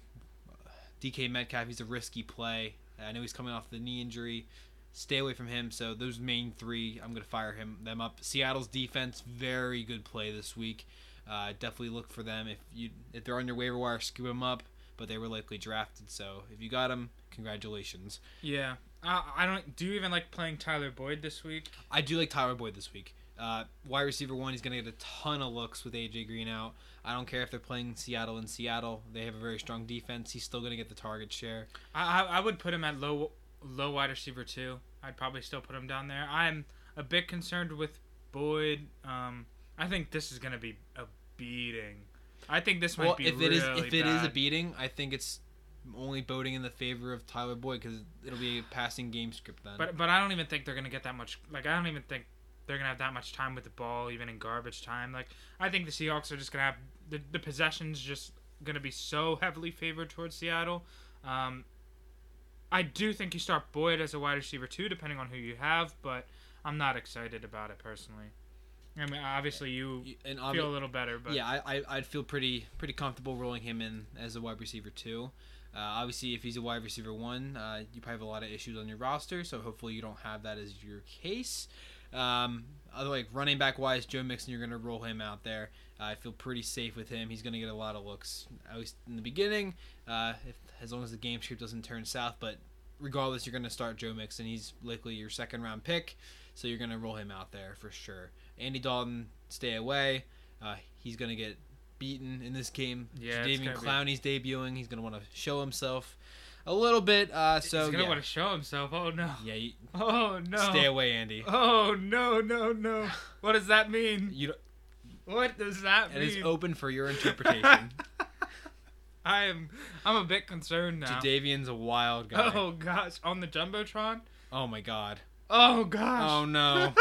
D K Metcalf, he's a risky play. I know he's coming off the knee injury. Stay away from him. So those main three, I'm going to fire him them up. Seattle's defense, very good play this week. Uh, definitely look for them. If you if they're on your waiver wire, scoop them up. But they were likely drafted, so if you got them, congratulations. Yeah. Uh, I don't. Do you even like playing Tyler Boyd this week? I do like Tyler Boyd this week. Uh, wide receiver one, he's going to get a ton of looks with A J Green out. I don't care if they're playing Seattle in Seattle. They have a very strong defense. He's still going to get the target share. I, I I would put him at low low wide receiver too. I'd probably still put him down there. I'm a bit concerned with Boyd. Um, I think this is going to be a beating. I think this might well, be if really it is if it bad. is a beating, I think it's only boding in the favor of Tyler Boyd because it'll be a passing game script then. But but I don't even think they're going to get that much. Like I don't even think they're going to have that much time with the ball, even in garbage time. Like I think the Seahawks are just going to have the the possessions just going to be so heavily favored towards Seattle. Um, I do think you start Boyd as a wide receiver too, depending on who you have, but I'm not excited about it personally. I mean, obviously you and feel obvi- a little better, but yeah, I, I I'd feel pretty pretty comfortable rolling him in as a wide receiver too. Uh, obviously, if he's a wide receiver one, uh, you probably have a lot of issues on your roster, so hopefully you don't have that as your case. Um, other like running back wise, Joe Mixon, you're gonna roll him out there. Uh, I feel pretty safe with him. He's gonna get a lot of looks, at least in the beginning. Uh, if as long as the game script doesn't turn south, but regardless, you're gonna start Joe Mixon. He's likely your second round pick, so you're gonna roll him out there for sure. Andy Dalton, stay away. Uh, he's gonna get beaten in this game. Yeah, it's David gonna Clowney's debuting. He's gonna want to show himself a little bit. Uh, so he's gonna yeah. want to show himself. Oh no. Yeah, you, Oh no. stay away, Andy. Oh no no no. What does that mean? You don't, What does that it mean? is open for your interpretation. I am. I'm a bit concerned now. Jadavian's a wild guy. Oh gosh, on the jumbotron. Oh my god. Oh gosh. Oh no.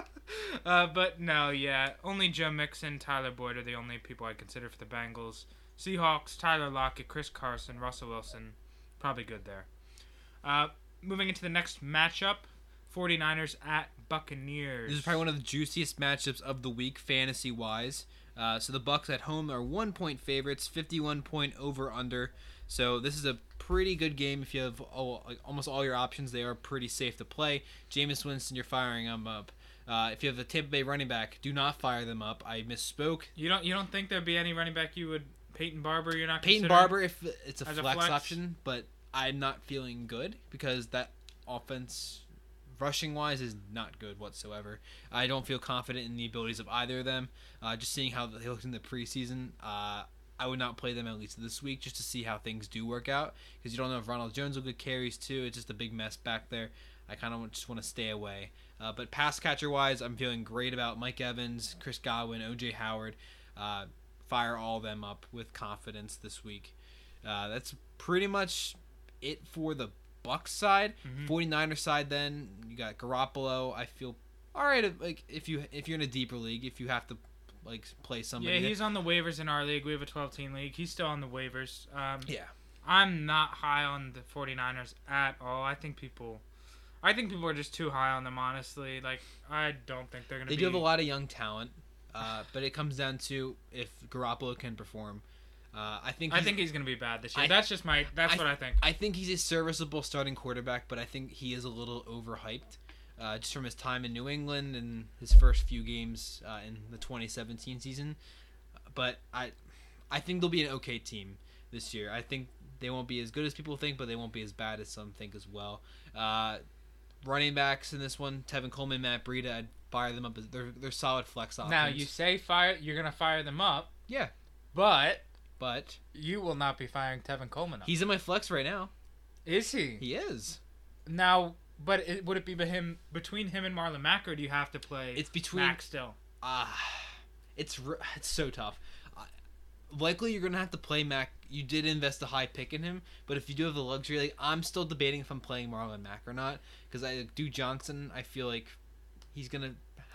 uh, but no, yeah. Only Joe Mixon, Tyler Boyd are the only people I'd consider for the Bengals. Seahawks, Tyler Lockett, Chris Carson, Russell Wilson, probably good there. Uh, moving into the next matchup, 49ers at Buccaneers. This is probably one of the juiciest matchups of the week, fantasy-wise. Uh, so the Bucs at home are one-point favorites, fifty-one point over/under. So this is a pretty good game if you have all, like, almost all your options. They are pretty safe to play. Jameis Winston, you're firing them up. Uh, if you have the Tampa Bay running back, do not fire them up. I misspoke. You don't you don't think there'd be any running back you would Peyton Barber? You're not Peyton considering? Barber, if it's a As a flex, flex? option, but I'm not feeling good because that offense, rushing wise, is not good whatsoever. I don't feel confident in the abilities of either of them. Uh, just seeing how they looked in the preseason, uh, I would not play them at least this week just to see how things do work out because you don't know if Ronald Jones will get carries too. It's just a big mess back there. I kind of just want to stay away. Uh, but pass catcher wise, I'm feeling great about Mike Evans, Chris Godwin, O J Howard. Uh, fire all of them up with confidence this week. Uh, that's pretty much it for the Bucs side. Mhm. 49ers side, then you got Garoppolo. I feel all right. Like if you if you're in a deeper league, if you have to like play somebody. Yeah, he's on the waivers in our league. We have a twelve-team league. He's still on the waivers. Um, yeah. I'm not high on the 49ers at all. I think people, I think people are just too high on them. Honestly, like I don't think they're gonna. They be... do have a lot of young talent, uh, but it comes down to if Garoppolo can perform. Uh, I think. I think he's gonna be bad this year. I- that's just my. That's I- what I think. I think he's a serviceable starting quarterback, but I think he is a little overhyped, uh, just from his time in New England and his first few games uh, in the twenty seventeen season. But I, I think they'll be an okay team this year. I think they won't be as good as people think, but they won't be as bad as some think as well. Uh, running backs in this one: Tevin Coleman, Matt Breida. I'd fire them up. As, they're they're solid flex options. Now you say fire, you're gonna fire them up, yeah, but but you will not be firing Tevin Coleman up. he's in my flex right now. Is he? He is. Now, but it, would it be be him between him and Marlon Mack, or do you have to play? It's between- Mack still. Ah, it's r- it's so tough. Uh, likely you're gonna have to play Mac. You did invest a high pick in him, but if you do have the luxury, like I'm still debating if I'm playing Marlon Mack or not because I do Johnson. I feel like he's gonna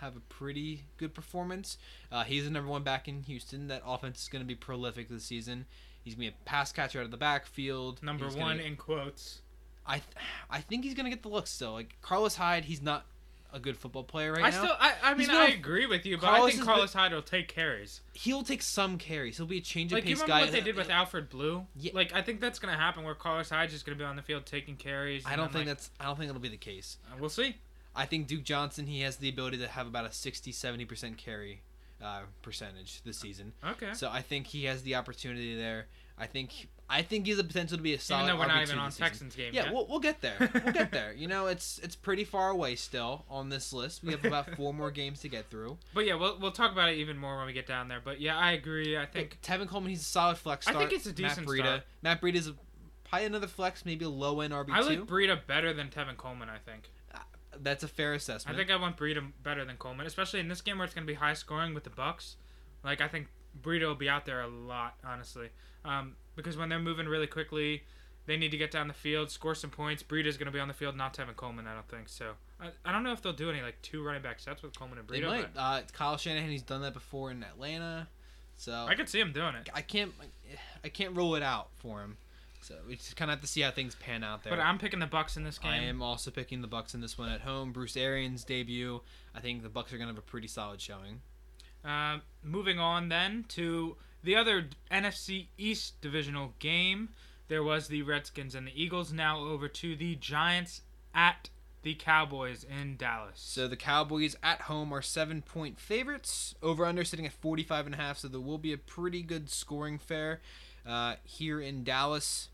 have a pretty good performance. Uh, he's the number one back in Houston. That offense is going to be prolific this season. He's going to be a pass catcher out of the backfield. Number he's one gonna, in quotes. I th- I think he's going to get the look still. Like Carlos Hyde, he's not a good football player right I now. still, I, I mean, gonna- I agree with you, but Carlos I think is Carlos Hyde will take carries. He'll take some carries. He'll be a change of Like, you pace remember guy. what they did with Alfred Blue? Yeah. Like, I think that's gonna happen where Carlos Hyde's just gonna be on the field taking carries. I and don't then, think like, that's. I don't think it'll be the case. uh, we'll see. I think Duke Johnson, he has the ability to have about a sixty, seventy percent carry uh, percentage this season. Okay. So I think he has the opportunity there. I think I think he has the potential to be a solid Even though we're R B two not even on this season. Texans game Yeah, yet. we'll, we'll get there. We'll get there. You know, it's it's pretty far away still on this list. We have about four more games to get through. But yeah, we'll we'll talk about it even more when we get down there. But yeah, I agree. I think Tevin Coleman, he's a solid flex I start. think it's a decent Matt Breida. start. Matt Breida's a, probably another flex, maybe a low end R B two. I like Breida better than Tevin Coleman. I think. That's a fair I assessment. think I want Breida better than Coleman, especially in this game where it's gonna be high scoring with the Bucks. Like I think Breida will be out there a lot, honestly, um, because when they're moving really quickly, they need to get down the field, score some points. Breida's gonna be on the field, not Tevin Coleman. I don't think so. I, I don't know if they'll do any like two running back sets with Coleman and Breida. They might. But Uh, Kyle Shanahan, he's done that before in Atlanta, so I could see him doing it. I can't I can't rule it out for him. So we just kind of have to see how things pan out there. But I'm picking the Bucks in this game. I am also picking the Bucks in this one at home. Bruce Arians debut. I think the Bucks are gonna have a pretty solid showing. Uh, moving on then to the other N F C East divisional game. There was the Redskins and the Eagles. Now over to the Giants at the Cowboys in Dallas. So the Cowboys at home are seven point favorites. Over under sitting at forty-five and a half. So there will be a pretty good scoring fair uh, here in Dallas.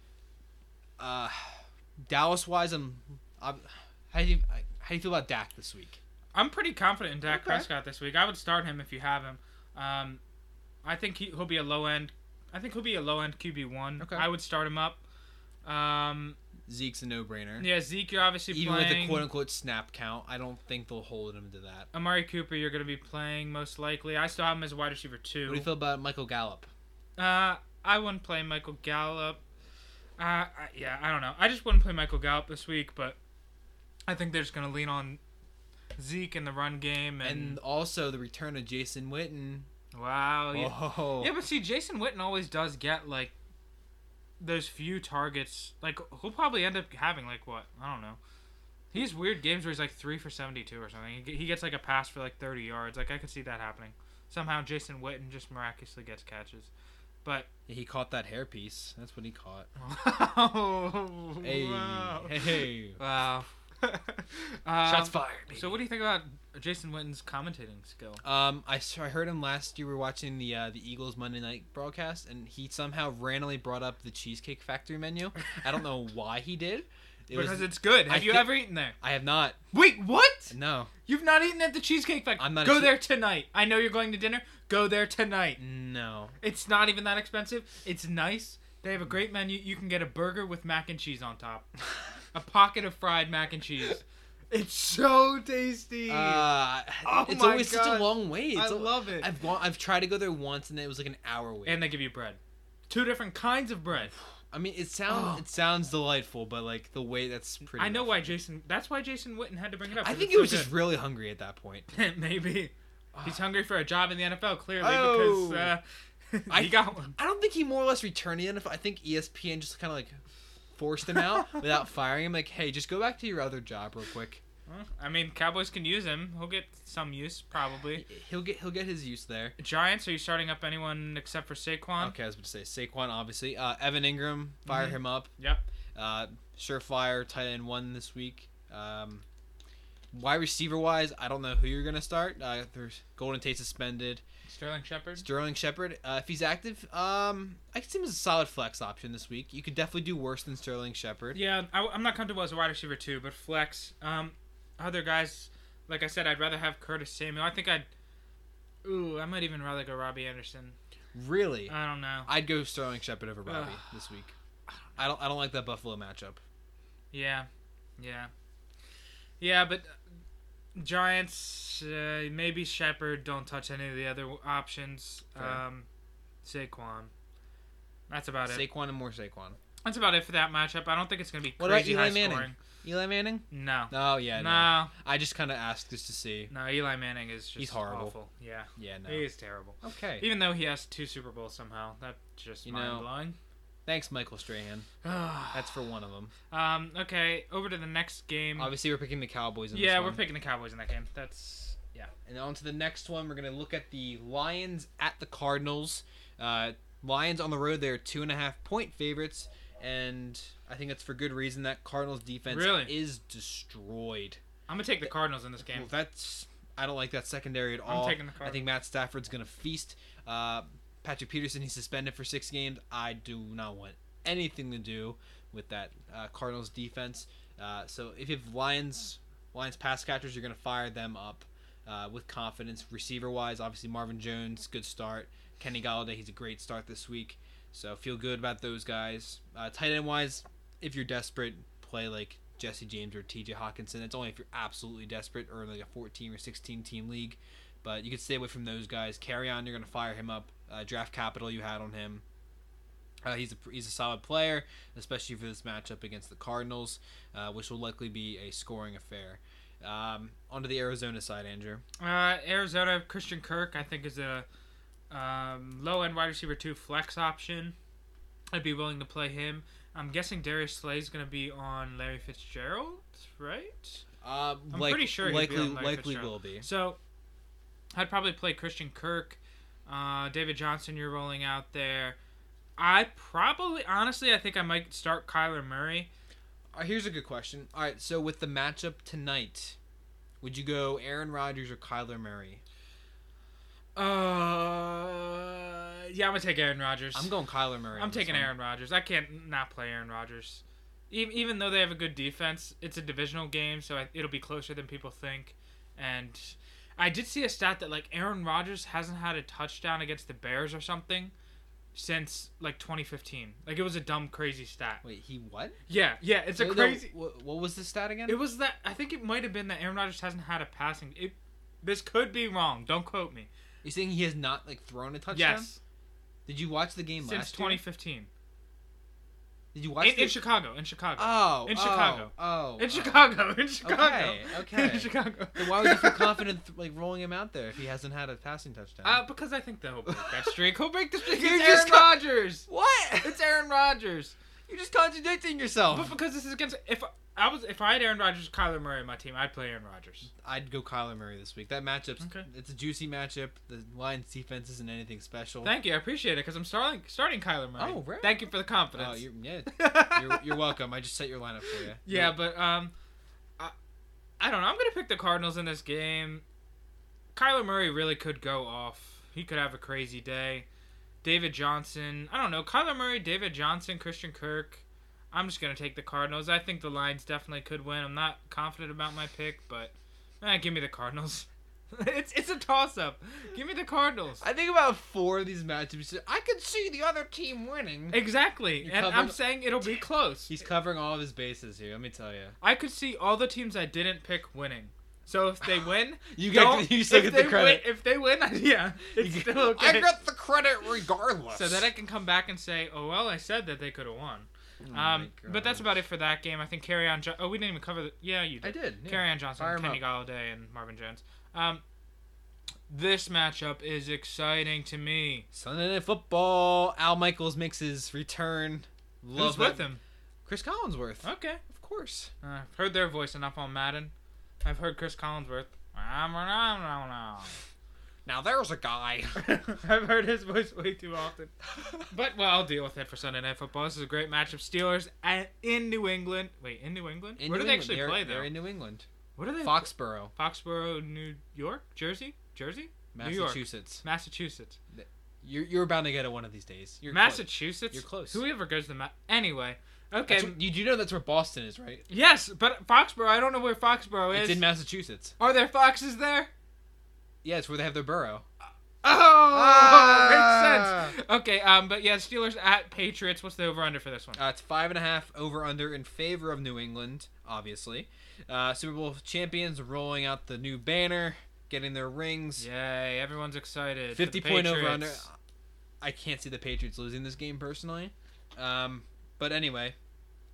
Uh, Dallas wise, I'm, I'm how do you how do you feel about Dak this week? I'm pretty confident in Dak Okay. Prescott this week. I would start him if you have him. Um, I think he, he'll be a low end. I think he'll be a low end Q B one. Okay. I would start him up. Um, Zeke's a no brainer. yeah, Zeke, you're obviously Even playing. with the quote unquote snap count, I don't think they'll hold him to that. Amari Cooper, you're going to be playing most likely. I still have him as a wide receiver two. What do you feel about Michael Gallup? Uh, I wouldn't play Michael Gallup. Uh, I, yeah, I don't know. I just wouldn't play Michael Gallup this week, but I think they're just going to lean on Zeke in the run game. And, And also the return of Jason Witten. wow. Yeah. Oh, yeah, but see, Jason Witten always does get, like, those few targets. Like, he'll probably end up having, like, what? I don't know. He has weird games where he's, like, three for seventy-two or something. He, he gets, like, a pass for, like, thirty yards. Like, I could see that happening. Somehow Jason Witten just miraculously gets catches. But he caught that hairpiece. That's what he caught. oh, Hey, wow. hey. Wow. Shots Um, fired. So what do you think about Jason Witten's commentating skill? Um, I, s- I heard him last year. We were watching the uh, the Eagles Monday night broadcast, and he somehow randomly brought up the Cheesecake Factory menu. I don't know why he did. It Because was, it's good. I Have you thi- ever eaten there? I have not. Wait, what? No. You've not eaten at the Cheesecake Factory? I'm not a Go che- there tonight. I know you're going to dinner. Go there tonight. No. It's not even that expensive. It's nice. They have a great menu. You can get a burger with mac and cheese on top. A pocket of fried mac and cheese. It's so tasty. Uh, Oh it's my always such God. a long wait. I It's a- love it. I've gone. I've tried to go there once, and it was like an hour wait. And they give you bread. Two different kinds of bread. I mean, it sounds Oh. it sounds delightful, but like the wait, that's pretty. I know rough. why Jason. That's why Jason Witten had to bring it up. I 'cause think it's he so was just good. really hungry at that point. Maybe he's hungry for a job in the N F L. Clearly, Oh. because uh, I he got one. I don't think he more or less returned the N F L. I think E S P N just kind of like forced him out without firing him. Like, hey, just go back to your other job real quick. Well, I mean, Cowboys can use him. He'll get some use probably. He'll get he'll get his use there. Giants, are you starting up anyone except for Saquon? Okay, I was about to say Saquon, obviously. Uh, Evan Ingram, fire Mhm. him up. Yep. Uh, surefire tight end one this week. Um, wide receiver wise, I don't know who you're gonna start. Uh, there's Golden Tate suspended. Sterling Shepard. Sterling Shepard, uh, if he's active, um, I can see him as a solid flex option this week. You could definitely do worse than Sterling Shepard. Yeah, I, I'm not comfortable as a wide receiver too, but flex. Um, other guys, like I said, I'd rather have Curtis Samuel. I think I'd. Ooh, I might even rather go Robbie Anderson. Really, I don't know. I'd go Sterling Shepard over Robbie Ugh. this week. I don't. I don't like that Buffalo matchup. Yeah, yeah, yeah. But uh, Giants, uh, maybe Shepard. Don't touch any of the other options. Fair. Um, Saquon. That's about it. Saquon and more Saquon. That's about it for that matchup. I don't think it's gonna be What about crazy Eli high Manning? scoring. Eli Manning? No. Oh yeah. No. No. I just kind of asked just to see. No, Eli Manning is just He's horrible. awful. Yeah. Yeah. No. He is terrible. Okay. Even though he has two Super Bowls somehow, that's just You mind know, blowing. Thanks, Michael Strahan. That's for one of them. Um. Okay. Over to the next game. Obviously, we're picking the Cowboys in yeah, this we're one. picking the Cowboys in that game. That's yeah. And on to the next one, we're going to look at the Lions at the Cardinals. Uh, Lions on the road, they're two and a half point favorites, and I think that's for good reason. That Cardinals defense Really? is destroyed. I'm gonna take the Cardinals in this game. Well, that's I don't like that secondary at I'm all. taking the I Cardinals. think Matt Stafford's going to feast. Uh, Patrick Peterson, he's suspended for six games. I do not want anything to do with that uh, Cardinals defense. Uh, so if you have Lions, Lions pass catchers, you're going to fire them up uh, with confidence. Receiver-wise, obviously Marvin Jones, good start. Kenny Galladay, he's a great start this week. So feel good about those guys. Uh, tight end-wise, if you're desperate, play like Jesse James or T J Hawkinson. It's only if you're absolutely desperate or like a fourteen or sixteen team league. But you can stay away from those guys. Carry on, you're going to fire him up. Uh, draft capital you had on him. Uh, he's a he's a solid player, especially for this matchup against the Cardinals, uh, which will likely be a scoring affair. Um, onto the Arizona side, Andrew. Uh, Arizona Christian Kirk, I think, is a um, low end wide receiver two flex option. I'd be willing to play him. I'm guessing Darius Slay is going to be on Larry Fitzgerald, right? Uh, I'm like, pretty sure he'd likely be on Larry likely Fitzgerald. will be. So I'd probably play Christian Kirk. Uh, David Johnson, you're rolling out there. I probably, honestly, I think I might start Kyler Murray. Uh, here's a good question. All right, so with the matchup tonight, would you go Aaron Rodgers or Kyler Murray? Uh, yeah, I'm gonna take Aaron Rodgers. I'm going Kyler Murray. I'm on this taking one. Aaron Rodgers. I can't not play Aaron Rodgers. Even, even though they have a good defense, it's a divisional game, so I, it'll be closer than people think. And I did see a stat that like Aaron Rodgers hasn't had a touchdown against the Bears or something since like twenty fifteen. Like it was a dumb, crazy stat. Wait, he what? Yeah, yeah, it's a No, no, crazy. wh- what was the stat again? It was that I think it might have been that Aaron Rodgers hasn't had a passing. It, this could be wrong. Don't quote me. You're saying he has not like thrown a touchdown? Yes, Did you watch the game since last twenty year? fifteen. Did you watch In, the... in Chicago. In Chicago. Oh, in oh, Chicago. Oh, In oh. Chicago. In Chicago. Okay, okay. In Chicago. Then why would you feel confident th- like rolling him out there if he hasn't had a passing touchdown? Uh, because I think that he'll break that streak. He'll break the streak. You're It's just Aaron co- Rodgers. what? It's Aaron Rodgers. You're just contradicting yourself. But because this is against, if I was, if I had Aaron Rodgers, Kyler Murray on my team, I'd play Aaron Rodgers. I'd go Kyler Murray this week. That matchup's Okay. it's a juicy matchup. The Lions defense isn't anything special. Thank you, I appreciate it because I'm starting starting Kyler Murray. Oh, right. Thank you for the confidence. Oh, you're, yeah. you're, you're welcome. I just set your lineup for you. Yeah, but um, I, I don't know. I'm gonna pick the Cardinals in this game. Kyler Murray really could go off. He could have a crazy day. David Johnson. I don't know. Kyler Murray, David Johnson, Christian Kirk. I'm just gonna take the Cardinals. I think the Lions definitely could win. I'm not confident about my pick, but eh, give me the Cardinals. it's it's a toss up. Give me the Cardinals. I think about four of these matchups. I could see the other team winning. Exactly, You and covered- I'm saying it'll be close. He's covering all of his bases here. Let me tell you. I could see all the teams I didn't pick winning. So if they win, You get don't- you still if get they the credit. Win, if they win, yeah, it's still okay. I get the credit regardless. So that I can come back and say, oh well, I said that they could have won. Oh my um, but that's gosh. about it for that game. I think Carry On. Jo- oh, we didn't even cover the. Yeah, you did. I did. Yeah. Carry On Johnson, Fire 'em Kenny Galladay, and Marvin Jones. Um, this matchup is exciting to me. Sunday Night Football. Al Michaels makes his return. Love Who's with that- him? Chris Collinsworth. Okay. Of course. Uh, I've heard their voice enough on Madden. I've heard Chris Collinsworth. Now there's a guy. I've heard his voice way too often. But, well, I'll deal with it for Sunday Night Football. This is a great matchup. Steelers at, in New England. Wait, in New England? In Where New do they England. actually They're- play, though? They're in New England. What are they? Foxborough, Foxborough, New York? Jersey? Jersey? New York. Massachusetts. Massachusetts. You're you're bound to get it one of these days. You're Massachusetts? You're close. Whoever goes to Ma- Anyway. Okay. Close. You do know that's where Boston is, right? Yes, but Foxborough, I don't know where Foxborough is. It's in Massachusetts. Are there foxes there? Yeah, it's where they have their borough. Oh, Ah! makes sense. Okay, um, but yeah, Steelers at Patriots. What's the over-under for this one? Uh, it's five and a half over under in favor of New England, obviously. Uh, Super Bowl champions rolling out the new banner, getting their rings. Yay, everyone's excited. for fifty the point over under. Patriots. I can't see the Patriots losing this game personally. Um, but anyway,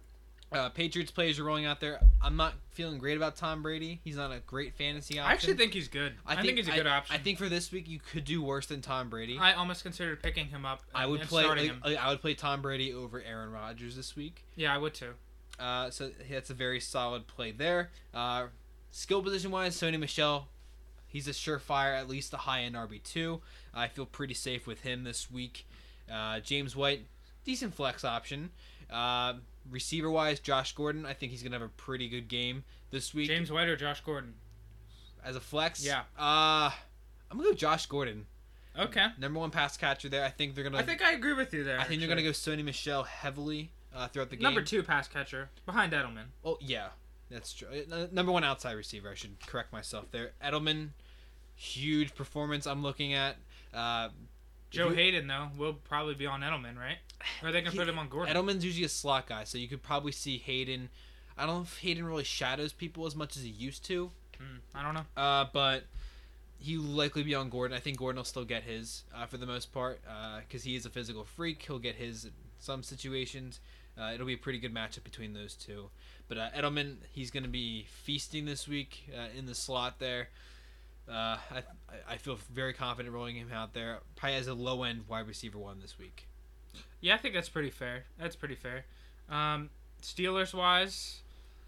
Uh, Patriots players are rolling out there. I'm not feeling great about Tom Brady. He's not a great fantasy option. I actually think he's good. I, I think, think he's a good I, option. I think for this week you could do worse than Tom Brady. I almost considered picking him up. And, I would and play. starting Like, him. I would play Tom Brady over Aaron Rodgers this week. Yeah, I would too. Uh, so that's a very solid play there. Uh, skill position wise, Sony Michel, he's a surefire, at least a high end R B two. I feel pretty safe with him this week. Uh, James White, decent flex option. Uh, receiver wise, Josh Gordon, I think he's gonna have a pretty good game this week. James White or Josh Gordon? As a flex, yeah. Uh, I'm gonna go Josh Gordon. Okay. Number one pass catcher there. I think they're gonna. I think I agree with you there. I think actually. they're gonna go Sony Michel heavily uh, throughout the game. Number two pass catcher behind Edelman. Oh yeah, that's true. Uh, Number one outside receiver. I should correct myself there. Edelman, huge performance. I'm looking at. Uh, Joe you, Hayden though will probably be on Edelman, right? Or they can he, put him on Gordon. Edelman's usually a slot guy, so you could probably see Hayden. I don't know if Hayden really shadows people as much as he used to. Mm, I don't know. Uh, but he'll likely be on Gordon. I think Gordon will still get his uh, for the most part because uh, he is a physical freak. He'll get his in some situations. Uh, it'll be a pretty good matchup between those two. But uh, Edelman, he's going to be feasting this week uh, in the slot there. Uh, I I feel very confident rolling him out there. Probably as a low end wide receiver one this week. Yeah, I think that's pretty fair. That's pretty fair. Um, Steelers wise,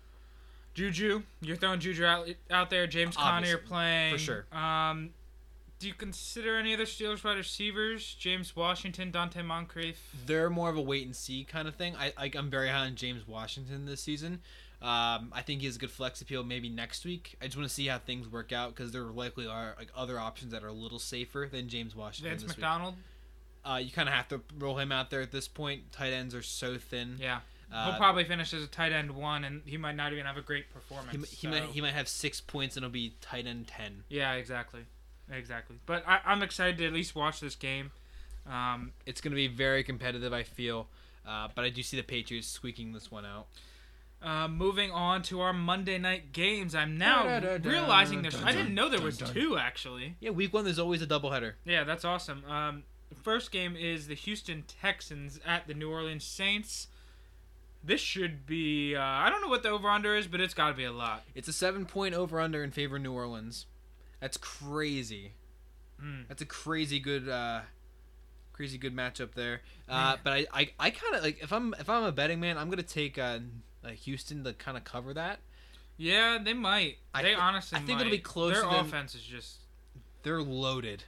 Juju, you're throwing Juju out, out there. James Conner, you're playing for sure. Um, do you consider any other Steelers wide receivers? James Washington, Dante Moncrief. They're more of a wait and see kind of thing. I, I I'm very high on James Washington this season. Um, I think he has a good flex appeal maybe next week. I just want to see how things work out because there likely are like other options that are a little safer than James Washington. Vance this McDonald. Week. Uh, you kind of have to roll him out there at this point. Tight ends are so thin. Yeah. Uh, He'll probably finish as a tight end one, and he might not even have a great performance. He, he so. might he might have six points and it'll be tight end ten. Yeah, exactly, exactly. But I, I'm excited to at least watch this game. Um, it's going to be very competitive, I feel. Uh, but I do see the Patriots squeaking this one out. Uh, moving on to our Monday night games, I'm now da, da, da, realizing there's. I didn't know there was two actually. Yeah, week one there's always a doubleheader. Yeah, that's awesome. Um, the first game is the Houston Texans at the New Orleans Saints. This should be. Uh, I don't know what the over/under is, but it's got to be a lot. It's a seven-point over/under in favor of New Orleans. That's crazy. Mm. That's a crazy good, uh, crazy good matchup there. Uh, but I, I, I kind of like if I'm if I'm a betting man, I'm gonna take uh, uh Houston to kind of cover that. Yeah, they might. I they th- honestly. I think might. it'll be closer. Their than, offense is just. They're loaded.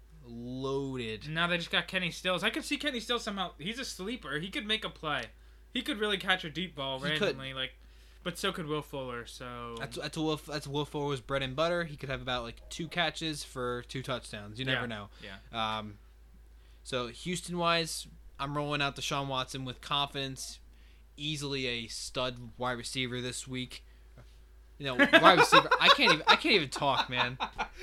Loaded. Now they just got Kenny Stills. I could see Kenny Stills somehow. He's a sleeper. He could make a play. He could really catch a deep ball he randomly, could. like. But so could Will Fuller. So that's that's Will that's Will Fuller's bread and butter. He could have about like two catches for two touchdowns. You never yeah. know. Yeah. Um. So Houston wise, I'm rolling out Deshaun Watson with confidence. Easily a stud wide receiver this week. You know, wide receiver. I can't even. I can't even talk, man.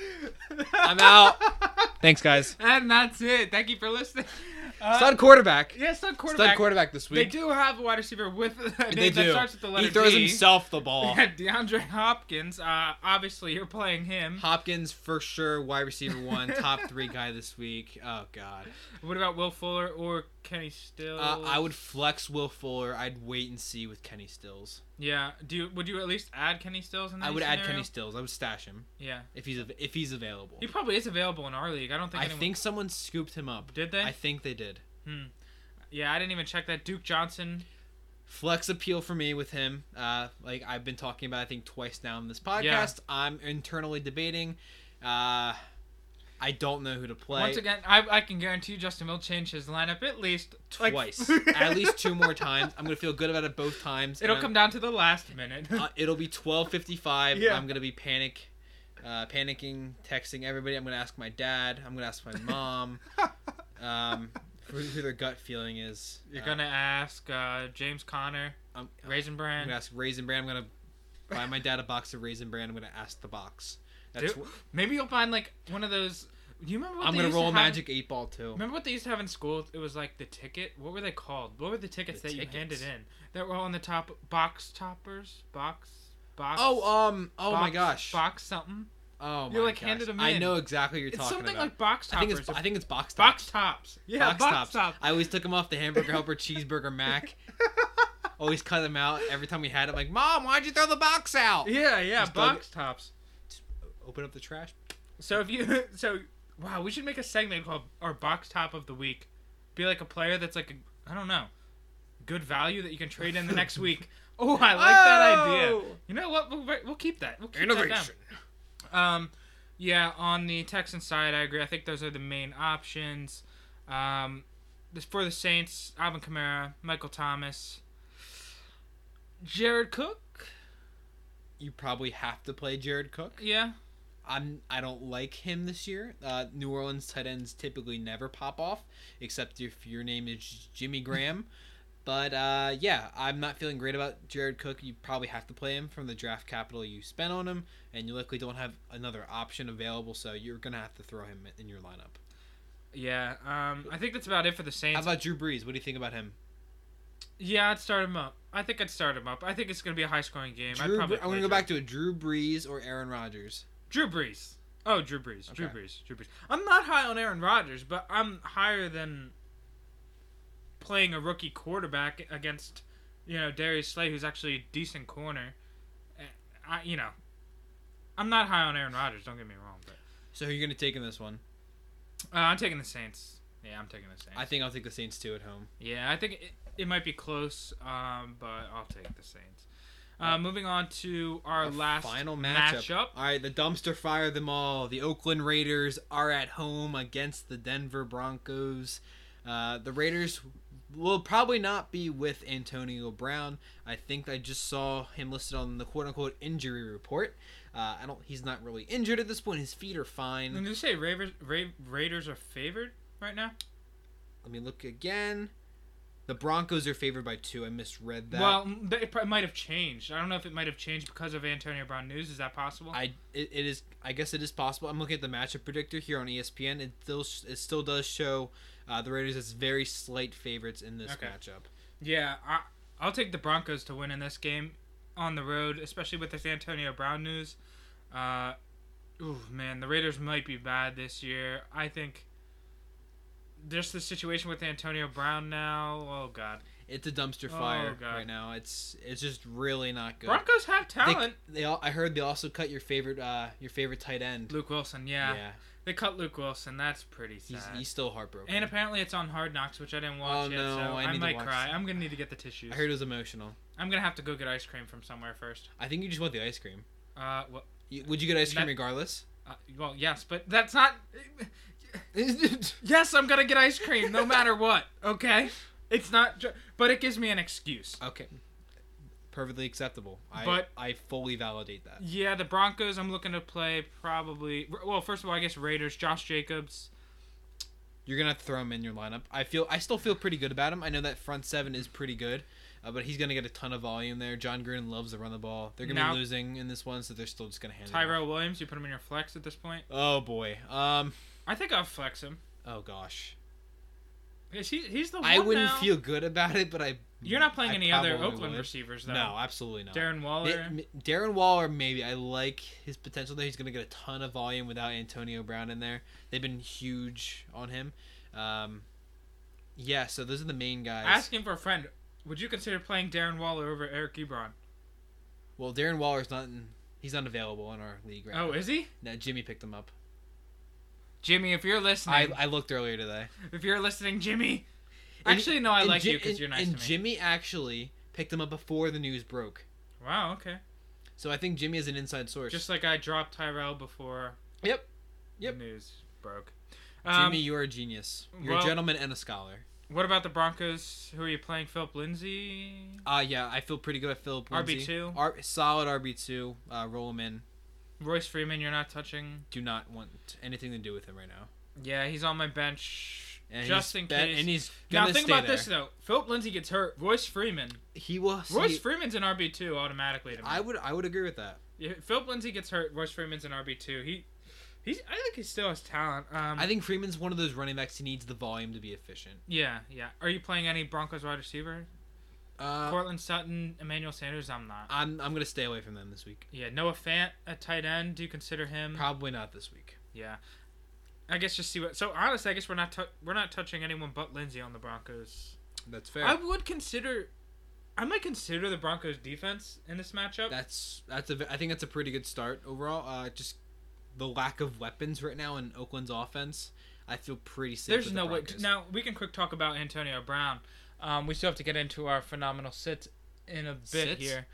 I'm out. Thanks, guys. And that's it. Thank you for listening. Uh, Stud quarterback. Yeah, stud quarterback. Stud quarterback this week. They do have a wide receiver with a name They that do. starts with the letter He throws D. himself the ball. Yeah, DeAndre Hopkins. Uh, obviously, you're playing him. Hopkins for sure, wide receiver one, top three guy this week. Oh God. What about Will Fuller or Kenny Stills? Uh, I would flex Will Fuller. I'd wait and see with Kenny Stills. Yeah. Do you, would you at least add Kenny Stills in that I would scenario? add Kenny Stills. I would stash him. Yeah. If he's if he's available. He probably is available in our league. I don't think. I anyone... think someone scooped him up. Did they? I think they did. Hmm. Yeah, I didn't even check that. Duke Johnson. Flex appeal for me with him. Uh, like I've been talking about, I think twice now in this podcast. Yeah. I'm internally debating. Uh, I don't know who to play. Once again, I, I can guarantee you Justin will change his lineup at least twice, like... at least two more times. I'm gonna feel good about it both times. It'll come down to the last minute. uh, it'll be twelve fifty-five. Yeah. I'm gonna be panic, uh, panicking, texting everybody. I'm gonna ask my dad. I'm gonna ask my mom. um, who, who their gut feeling is. You're uh, gonna ask uh, James Conner, I'm, Raisin Bran. I'm gonna ask Raisin Bran. I'm gonna buy my dad a box of Raisin Bran. I'm gonna ask the box. That's Dude, maybe you'll find like one of those. Do you remember what I'm they gonna used roll a to have? magic eight ball too. Remember what they used to have in school? It was like the ticket. What were they called? What were the tickets The that tickets. you handed in? That were all on the top box toppers, box, box. Oh, um, oh box, my gosh. box something. Oh my You, like, gosh. handed 'em I in. know exactly what you're It's talking something about. like box I toppers. think it's I think it's box tops. box tops. Yeah, box, box, tops. tops. I always took them off the hamburger helper cheeseburger mac. always cut him out every time we had him. Like, Mom, why'd you throw the box out? Yeah, yeah, Just dug box tops. Open up the trash. So if you, so wow, we should make a segment called our box top of the week. Be like a player that's like a, I don't know, good value that you can trade in the next week. Oh, I like that idea. Oh! You know what? We'll, we'll keep that. We'll keep Innovation. that down. Um, yeah, on the Texans side, I agree. I think those are the main options. Um, this for the Saints: Alvin Kamara, Michael Thomas, Jared Cook. You probably have to play Jared Cook. Yeah. I'm. I don't like him this year. Uh, New Orleans tight ends typically never pop off, except if your name is Jimmy Graham. But uh, yeah, I'm not feeling great about Jared Cook. You probably have to play him from the draft capital you spent on him, and you likely don't have another option available, so you're gonna have to throw him in your lineup. Yeah. Um, I think that's about it for the Saints. How about Drew Brees? What do you think about him? Yeah, I'd start him up. I think I'd start him up. I think it's gonna be a high-scoring game. I'd Drew, probably I'm gonna play go Drew. back to it. Drew Brees or Aaron Rodgers. Drew Brees. Oh, Drew Brees. Drew Okay. Brees. Drew Brees. I'm not high on Aaron Rodgers, but I'm higher than playing a rookie quarterback against, you know, Darius Slay, who's actually a decent corner. Eh, I, you know, I'm not high on Aaron Rodgers. Don't get me wrong, but So who are you gonna take in this one? uh, I'm taking the Saints. Yeah, I'm taking the Saints. I think I'll take the Saints too at home. Yeah, I think it, it might be close, um, but I'll take the Saints. Uh, moving on to our Our last final matchup. matchup. All right, the dumpster fire them all. The Oakland Raiders are at home against the Denver Broncos. Uh, the Raiders will probably not be with Antonio Brown. I think I just saw him listed on the quote-unquote injury report. Uh, I don't. He's not really injured at this point. His feet are fine. Did you say Raiders, Ra- Raiders are favored right now? Let me look again. The Broncos are favored by two. I misread that. Well, th- it probably might have changed. I don't know if it might have changed because of Antonio Brown news. Is that possible? I it, it is. I guess it is possible. I'm looking at the matchup predictor here on E S P N. It still it still does show uh, the Raiders as very slight favorites in this Okay. matchup. Yeah, I, I'll take the Broncos to win in this game on the road, especially with this Antonio Brown news. Uh, ooh, man, the Raiders might be bad this year. I think just the situation with Antonio Brown now. Oh, God. It's a dumpster fire Oh, God. right now. It's it's just really not good. Broncos have They, talent. they all, I heard they also cut your favorite uh your favorite tight end. Luke Wilson, yeah. Yeah. They cut Luke Wilson. That's pretty sad. He's he's still heartbroken. And apparently it's on Hard Knocks, which I didn't watch Oh, yet, no, so I I, need to might watch cry. that. I'm gonna need to get the tissues. I heard it was emotional. I'm gonna have to go get ice cream from somewhere first. I think you just want the ice cream. Uh, well, You, would you get ice cream That- regardless? uh, well, yes, but that's not. Yes, I'm gonna get ice cream no matter what. Okay, it's not. Ju- but it gives me an excuse. Okay. Perfectly acceptable. I But- I fully validate that. Yeah, the Broncos. I'm looking to play probably. Well, first of all, I guess Raiders. Josh Jacobs. You're gonna have to throw him in your lineup. I feel I still feel pretty good about him. I know that front seven is pretty good, uh, but he's gonna get a ton of volume there. John Gruden loves to run the ball. They're gonna Now- be losing in this one, so they're still just gonna hand it off. Tyrell Williams. You put him in your flex at this point. Oh boy. Um. I think I'll flex him. Oh gosh. Is he, he's the one I wouldn't now. feel good about it, but I. You're not playing I any other probably Oakland would. receivers though. No, absolutely not. Darren Waller. Da- Darren Waller, maybe. I like his potential there. He's going to get a ton of volume without Antonio Brown in there. They've been huge on him. Um, yeah, so those are the main guys. Asking for a friend. Would you consider playing Darren Waller over Eric Ebron? Well, Darren Waller's not. In, he's unavailable in our league right Oh, now. is he? No, Jimmy picked him up. Jimmy, if you're listening, I, I looked earlier today. if you're listening, Jimmy. And- Actually, no, I and like Ji- you because and- you're nice And to me. Jimmy actually picked him up before the news broke. Wow, okay. So I think Jimmy is an inside source. Just like I dropped Tyrell before Yep. Yep. the news broke. Um, Jimmy, you are a genius. You're well- a gentleman and a scholar. What about the Broncos? Who are you playing? Philip Lindsay? Uh, yeah, I feel pretty good at Philip R B Lindsay. two? R- solid R B two. Uh, roll him in. Royce Freeman, you're not touching? Do not want anything to do with him right now. Yeah, he's on my bench And just he's in bet- case. And he's Now, gonna think stay about there. this, though. Philip Lindsay gets hurt. Royce Freeman. He will. Royce see- Freeman's an R B two automatically to me. I would. I would agree with that. Yeah, Philip Lindsay gets hurt. Royce Freeman's an R B two. He, he's. I think he still has talent. Um, I think Freeman's one of those running backs. He needs the volume to be efficient. Yeah, yeah. Are you playing any Broncos wide receiver? Uh, Cortland Sutton, Emmanuel Sanders. I'm not. I'm. I'm gonna stay away from them this week. Yeah, Noah Fant at tight end. Do you consider him? Probably not this week. Yeah. I guess just see what. So honestly, I guess we're not tou- we're not touching anyone but Lindsay on the Broncos. That's fair. I would consider I might consider the Broncos defense in this matchup. That's that's a I think that's a pretty good start overall. Uh, just the lack of weapons right now in Oakland's offense, I feel pretty safe. There's with no the way. Broncos. Now we can quick talk about Antonio Brown. Um, we still have to get into our phenomenal sits in a bit Sits? here.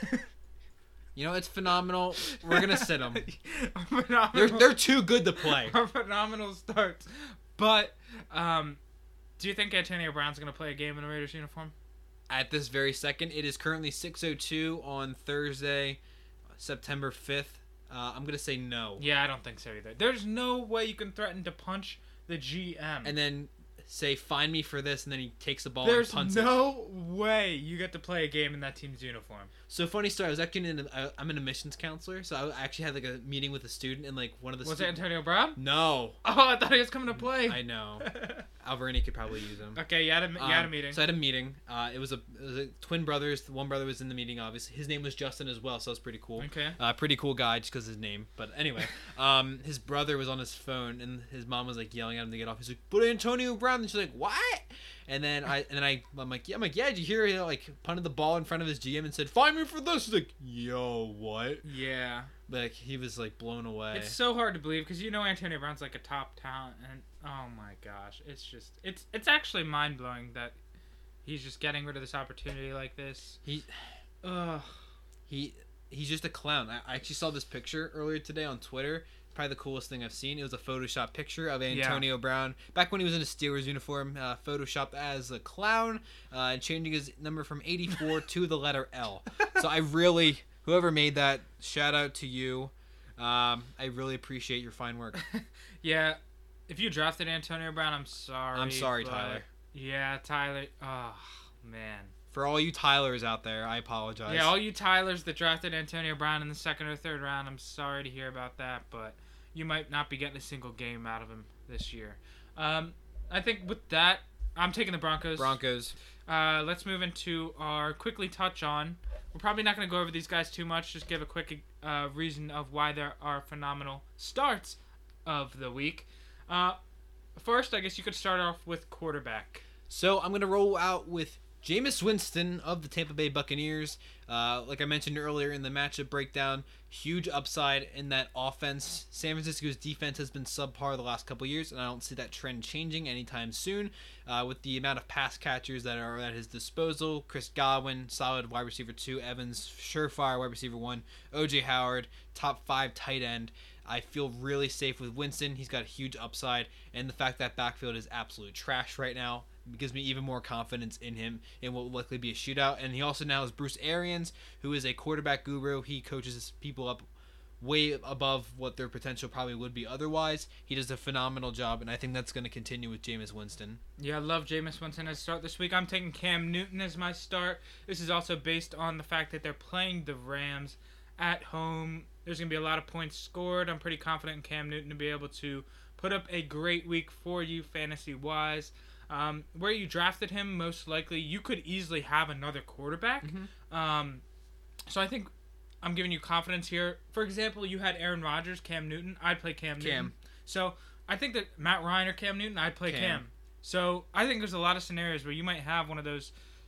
You know, it's phenomenal. We're gonna sit them. Our phenomenal, They're they're too good to play. our phenomenal starts. But um, do you think Antonio Brown's gonna play a game in a Raiders uniform? At this very second, it is currently six oh two on Thursday, September fifth. Uh, I'm gonna say no. Yeah, I don't think so either. There's no way you can threaten to punch the G M. And then say, "Find me for this," and then he takes the ball There's and punts it. no way you get to play a game in that team's uniform. So funny story. I was actually in. A, I'm an admissions counselor, so I actually had like a meeting with a student, and like one of the. Was stu- it Antonio Brown? No. Oh, I thought he was coming to play. I know. Alvarini could probably use him. Okay, you had a, you had a Um, meeting. So I had a meeting. Uh, it was a, it was a twin brothers. One brother was in the meeting. Obviously, his name was Justin as well, so that was pretty cool. Okay. Uh, pretty cool guy just because his name. But anyway, um, his brother was on his phone, and his mom was like yelling at him to get off. He's like, "But Antonio Brown," and she's like, "What?" And then I and then I I'm like, "Yeah, I'm like, yeah." Did you hear? He like punted the ball in front of his G M and said, "Find me for this." He's like, "Yo, what?" Yeah. Like he was like blown away. It's so hard to believe because you know Antonio Brown's like a top talent, and oh my gosh, it's just it's it's actually mind blowing that he's just getting rid of this opportunity like this. He, Ugh. he, he's just a clown. I, I actually saw this picture earlier today on Twitter. Probably the coolest thing I've seen. It was a Photoshop picture of Antonio Yeah. Brown back when he was in a Steelers uniform, uh, photoshopped as a clown, uh, and changing his number from eighty-four to the letter L. So I really, whoever made that, shout out to you. Um, I really appreciate your fine work. Yeah, if you drafted Antonio Brown, I'm sorry. I'm sorry, but- Tyler. Yeah, Tyler. Oh man. For all you Tylers out there, I apologize. Yeah, all you Tylers that drafted Antonio Brown in the second or third round, I'm sorry to hear about that, but you might not be getting a single game out of him this year. Um, I think with that, I'm taking the Broncos. Broncos. Uh, let's move into our quickly touch on. We're probably not going to go over these guys too much. Just give a quick uh, reason of why there are phenomenal starts of the week. Uh, first, I guess you could start off with quarterback. So I'm gonna roll out with Jameis Winston of the Tampa Bay Buccaneers. Uh, like I mentioned earlier in the matchup breakdown, huge upside in that offense. San Francisco's defense has been subpar the last couple years, and I don't see that trend changing anytime soon. Uh, with the amount of pass catchers that are at his disposal, Chris Godwin, solid wide receiver two, Evans, surefire wide receiver one, O J Howard, top five tight end. I feel really safe with Winston. He's got a huge upside, and the fact that backfield is absolute trash right now gives me even more confidence in him in what will likely be a shootout. And he also now has Bruce Arians, who is a quarterback guru. He coaches people up way above what their potential probably would be otherwise. He does a phenomenal job, and I think that's going to continue with Jameis Winston. Yeah, I love Jameis Winston as start this week. I'm taking Cam Newton as my start. This is also based on the fact that they're playing the Rams at home. There's going to be a lot of points scored. I'm pretty confident in Cam Newton to be able to put up a great week for you fantasy-wise. Um, where you drafted him, most likely, you could easily have another quarterback. Mm-hmm. Um, so I think I'm giving you confidence here. For example, you had Aaron Rodgers, Cam Newton. I'd play Cam, Cam. Newton. So I think that Matt Ryan or Cam Newton, I'd play Cam. Cam. So I think there's a lot of scenarios where you might have one of those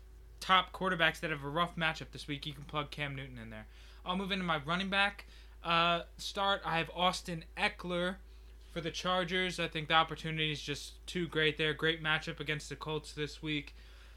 top quarterbacks that have a rough matchup this week. You can plug Cam Newton in there. I'll move into my running back uh, start. I have Austin Eckler for the Chargers. I think the opportunity is just too great there. Great matchup against the Colts this week.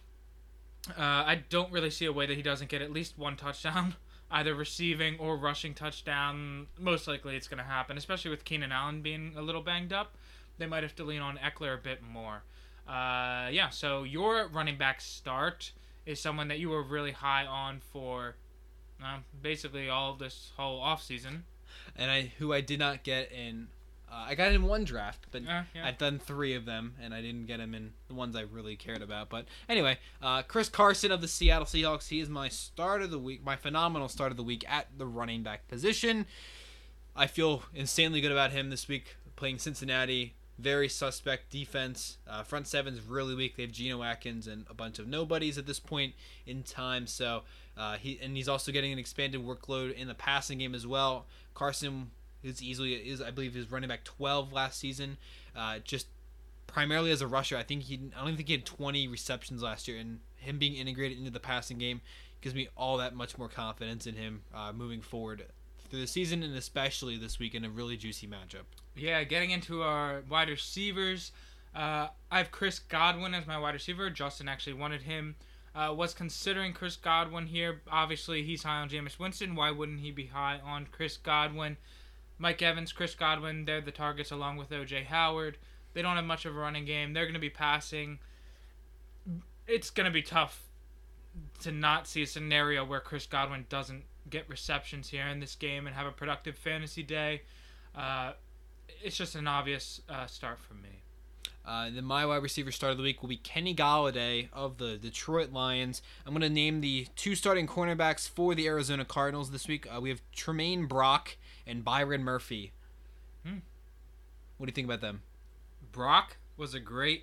Uh, I don't really see a way that he doesn't get at least one touchdown, either receiving or rushing touchdown. Most likely it's going to happen, especially with Keenan Allen being a little banged up. They might have to lean on Eckler a bit more. Uh, yeah, so your running back start is someone that you were really high on for uh, basically all this whole offseason. And I who I did not get in... Uh, I got in one draft, but Uh, yeah. I've done three of them, and I didn't get him in the ones I really cared about. But anyway, uh, Chris Carson of the Seattle Seahawks, he is my start of the week, my phenomenal start of the week at the running back position. I feel insanely good about him this week, playing Cincinnati. Very suspect defense. Uh, front seven's really weak. They have Geno Atkins and a bunch of nobodies at this point in time. So uh, he and he's also getting an expanded workload in the passing game as well. Carson is easily is I believe is running back twelve last season. Uh, just primarily as a rusher. I think he I don't think he had twenty receptions last year, and him being integrated into the passing game gives me all that much more confidence in him uh, moving forward through the season, and especially this week in a really juicy matchup. Yeah, getting into our wide receivers, uh, I have Chris Godwin as my wide receiver. Justin actually wanted him. Uh, was considering Chris Godwin here. Obviously, he's high on Jameis Winston. Why wouldn't he be high on Chris Godwin? Mike Evans, Chris Godwin, they're the targets along with O J Howard. They don't have much of a running game. They're going to be passing. It's going to be tough to not see a scenario where Chris Godwin doesn't get receptions here in this game and have a productive fantasy day. Uh, it's just an obvious uh, start for me. Uh, then my wide receiver start of the week will be Kenny Golladay of the Detroit Lions. I'm going to name the two starting cornerbacks for the Arizona Cardinals this week. Uh, we have Tremaine Brock and Byron Murphy. Hmm. What do you think about them? Brock was a great,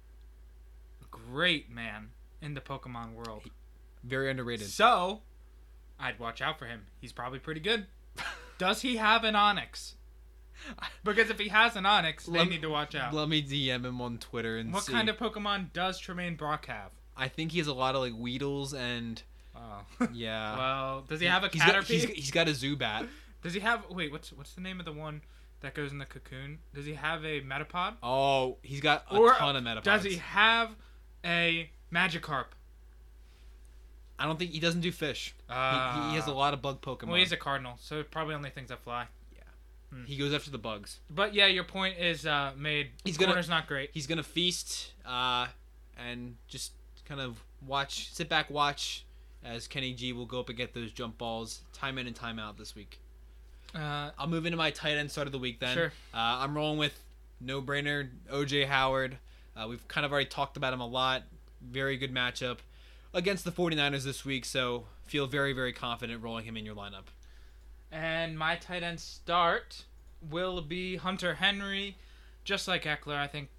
great man in the Pokemon world. Very underrated. So, I'd watch out for him. He's probably pretty good. Does he have an Onyx? Because if he has an Onyx, they let, need to watch out. Let me D M him on Twitter and what see. What kind of Pokemon does Tremaine Brock have? I think he has a lot of like Weedles and oh. yeah. Well, does he have a he's Caterpie? got, he's, he's got a Zubat. Does he have? Wait, what's what's the name of the one that goes in the cocoon? Does he have a Metapod? Oh, he's got a or ton of Metapods. Does he have a Magikarp? I don't think he doesn't do fish. Uh, he, he has a lot of bug Pokemon. Well, he's a cardinal, so probably only things that fly. Yeah, hmm. He goes after the bugs. But yeah, your point is uh, made. He's Corner's gonna, not great. He's gonna feast uh, and just kind of watch, sit back, watch as Kenny G will go up and get those jump balls time in and time out this week. Uh, I'll move into my tight end start of the week then. Sure. Uh, I'm rolling with no-brainer O J Howard. Uh, we've kind of already talked about him a lot. Very good matchup against the 49ers this week, so feel very, very confident rolling him in your lineup. And my tight end start will be Hunter Henry. Just like Eckler, I think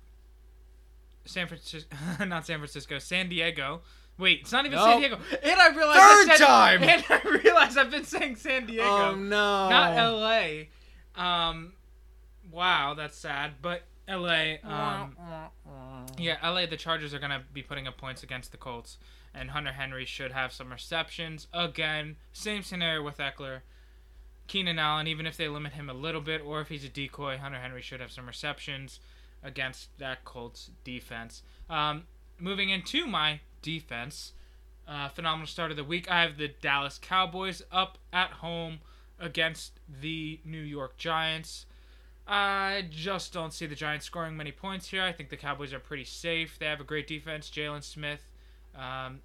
San Francisco, not San Francisco, San Diego. Wait, it's not even nope. San Diego. And I realized Third I said, time! And I realized I've been saying San Diego. Oh, no. Not L A. Um, wow, that's sad. But L A, um, yeah, L A, the Chargers are going to be putting up points against the Colts. And Hunter Henry should have some receptions. Again, same scenario with Eckler. Keenan Allen, even if they limit him a little bit, or if he's a decoy, Hunter Henry should have some receptions against that Colts defense. Um, moving into my defense, uh, phenomenal start of the week. I have the Dallas Cowboys up at home against the New York Giants. I just don't see the Giants scoring many points here. I think the Cowboys are pretty safe. They have a great defense, Jalen Smith. Um,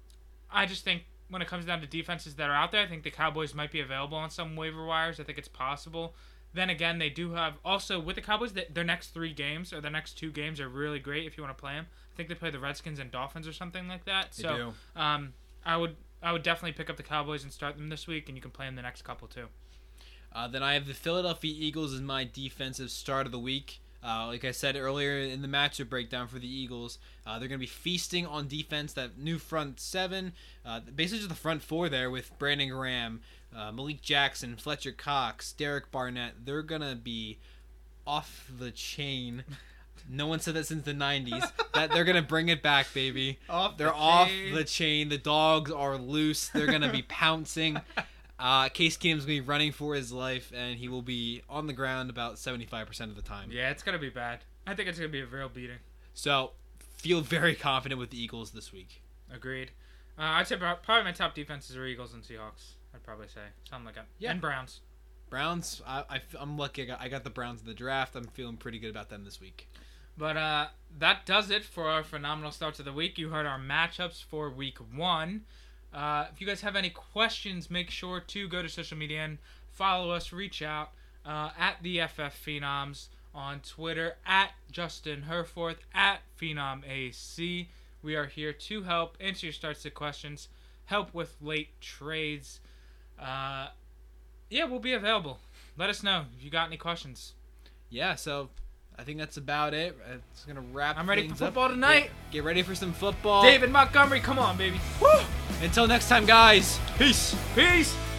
I just think when it comes down to defenses that are out there, I think the Cowboys might be available on some waiver wires. I think it's possible. Then again, they do have also with the Cowboys, their next three games or their next two games are really great if you want to play them. I think they play the Redskins and Dolphins or something like that. They so do. Um, I would I would definitely pick up the Cowboys and start them this week, and you can play them the next couple too. Uh, then I have the Philadelphia Eagles as my defensive start of the week. Uh, like I said earlier in the matchup breakdown for the Eagles, uh, they're going to be feasting on defense, that new front seven, uh, basically just the front four there with Brandon Graham, uh, Malik Jackson, Fletcher Cox, Derek Barnett. They're going to be off the chain. No one said that since the nineties. That they're going to bring it back, baby. Off they're the off chain. the chain. The dogs are loose. They're going to be pouncing. Uh, Case Keenum's going to be running for his life, and he will be on the ground about seventy-five percent of the time. Yeah, it's going to be bad. I think it's going to be a real beating. So, feel very confident with the Eagles this week. Agreed. Uh, I'd say probably my top defenses are Eagles and Seahawks. I'd probably say. Something like that. Yeah. And Browns. Browns, I, I, I'm lucky. I got, I got the Browns in the draft. I'm feeling pretty good about them this week. But uh, that does it for our phenomenal starts of the week. You heard our matchups for week one. Uh, if you guys have any questions, make sure to go to social media and follow us. Reach out uh, at the F F Phenoms on Twitter, at Justin Herforth, at Phenom A C. We are here to help answer your starts to questions, help with late trades. Uh, yeah, we'll be available. Let us know if you got any questions. Yeah, so I think that's about it. It's going to wrap I'm ready for things football up. tonight. Get, get ready for some football. David Montgomery, come on, baby. Woo! Until next time, guys. Peace. Peace.